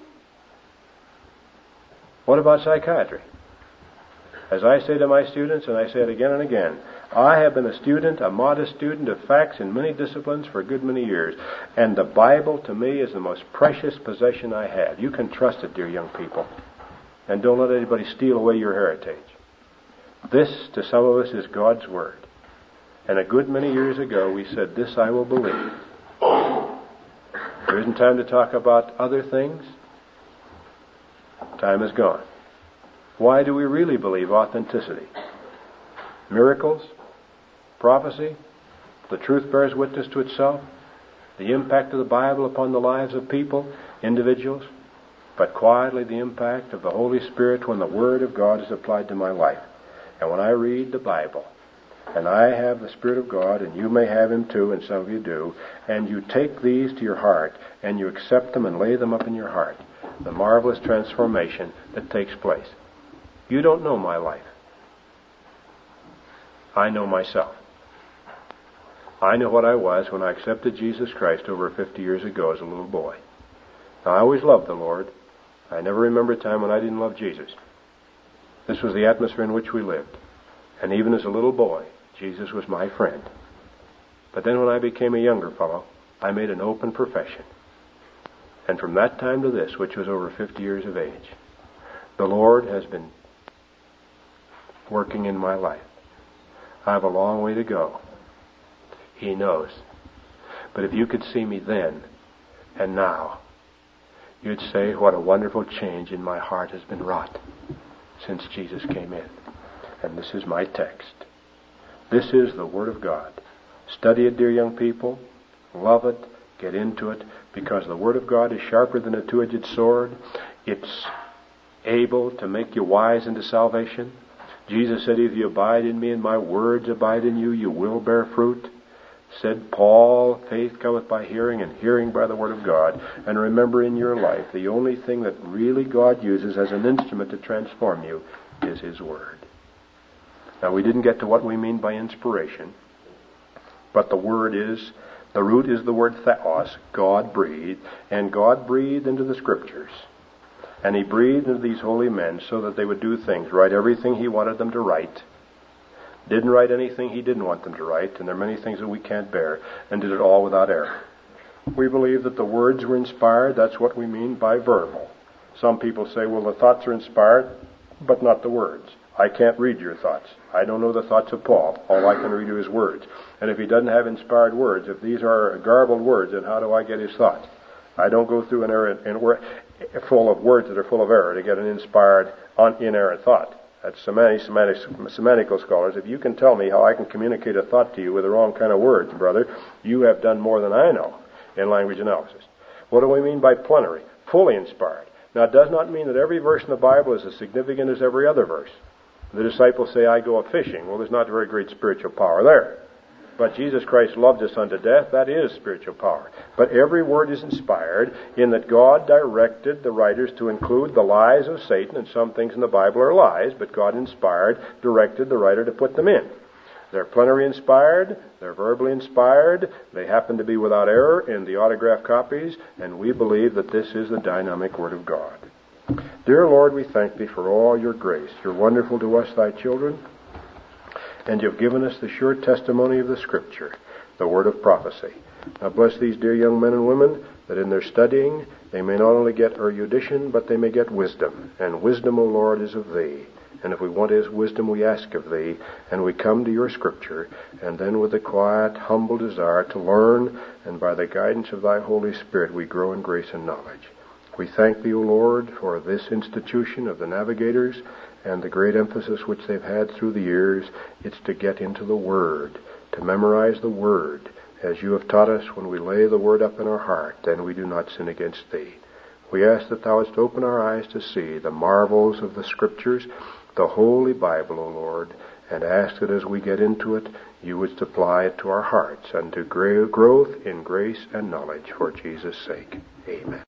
What about psychiatry? As I say to my students, and I say it again and again, I have been a student, a modest student of facts in many disciplines for a good many years, and the Bible to me is the most precious possession I have. You can trust it, dear young people, and don't let anybody steal away your heritage. This, to some of us, is God's Word. And a good many years ago, we said, "This I will believe." There isn't time to talk about other things. Time is gone. Why do we really believe authenticity? Miracles, prophecy, the truth bears witness to itself, the impact of the Bible upon the lives of people, individuals, but quietly the impact of the Holy Spirit when the Word of God is applied to my life. And when I read the Bible, and I have the Spirit of God, and you may have Him too, and some of you do, and you take these to your heart, and you accept them and lay them up in your heart, the marvelous transformation that takes place. You don't know my life. I know myself. I know what I was when I accepted Jesus Christ over fifty years ago as a little boy. Now, I always loved the Lord. I never remember a time when I didn't love Jesus. This was the atmosphere in which we lived. And even as a little boy, Jesus was my friend. But then when I became a younger fellow, I made an open profession. And from that time to this, which was over fifty years of age, the Lord has been working in my life. I have a long way to go. He knows. But if you could see me then and now, you'd say what a wonderful change in my heart has been wrought since Jesus came in. And this is my text. This is the Word of God. Study it, dear young people. Love it. Get into it. Because the Word of God is sharper than a two-edged sword. It's able to make you wise into salvation. Jesus said, "If you abide in me and my words abide in you, you will bear fruit." Said Paul, "Faith cometh by hearing, and hearing by the Word of God." And remember, in your life, the only thing that really God uses as an instrument to transform you is His Word. Now, we didn't get to what we mean by inspiration, but the word is, the root is the word theos, God breathed, and God breathed into the Scriptures. And He breathed into these holy men so that they would do things, write everything He wanted them to write, didn't write anything He didn't want them to write, and there are many things that we can't bear, and did it all without error. We believe that the words were inspired. That's what we mean by verbal. Some people say, well, the thoughts are inspired, but not the words. I can't read your thoughts. I don't know the thoughts of Paul. All I can read are his words. And if he doesn't have inspired words, if these are garbled words, then how do I get his thoughts? I don't go through an error in, full of words that are full of error to get an inspired, inerrant thought. That's semantic, semantic, semantical scholars. If you can tell me how I can communicate a thought to you with the wrong kind of words, brother, you have done more than I know in language analysis. What do we mean by plenary? Fully inspired. Now, it does not mean that every verse in the Bible is as significant as every other verse. The disciples say, I go a-fishing. Well, there's not very great spiritual power there. But Jesus Christ loved us unto death. That is spiritual power. But every word is inspired in that God directed the writers to include the lies of Satan, and some things in the Bible are lies, but God inspired, directed the writer to put them in. They're plenary inspired, they're verbally inspired, they happen to be without error in the autograph copies, and we believe that this is the dynamic Word of God. Dear Lord, we thank Thee for all Your grace. You're wonderful to us, Thy children, and You've given us the sure testimony of the Scripture, the word of prophecy. Now bless these dear young men and women that in their studying they may not only get erudition, but they may get wisdom. And wisdom, O Lord, is of Thee. And if we want His wisdom, we ask of Thee, and we come to Your Scripture, and then with a quiet, humble desire to learn, and by the guidance of Thy Holy Spirit, we grow in grace and knowledge. We thank Thee, O Lord, for this institution of the Navigators, and the great emphasis which they've had through the years. It's to get into the Word, to memorize the Word, as You have taught us. When we lay the Word up in our heart, then we do not sin against Thee. We ask that Thou wouldst open our eyes to see the marvels of the Scriptures, the Holy Bible, O Lord, and ask that as we get into it, You would supply it to our hearts unto growth in grace and knowledge for Jesus' sake. Amen.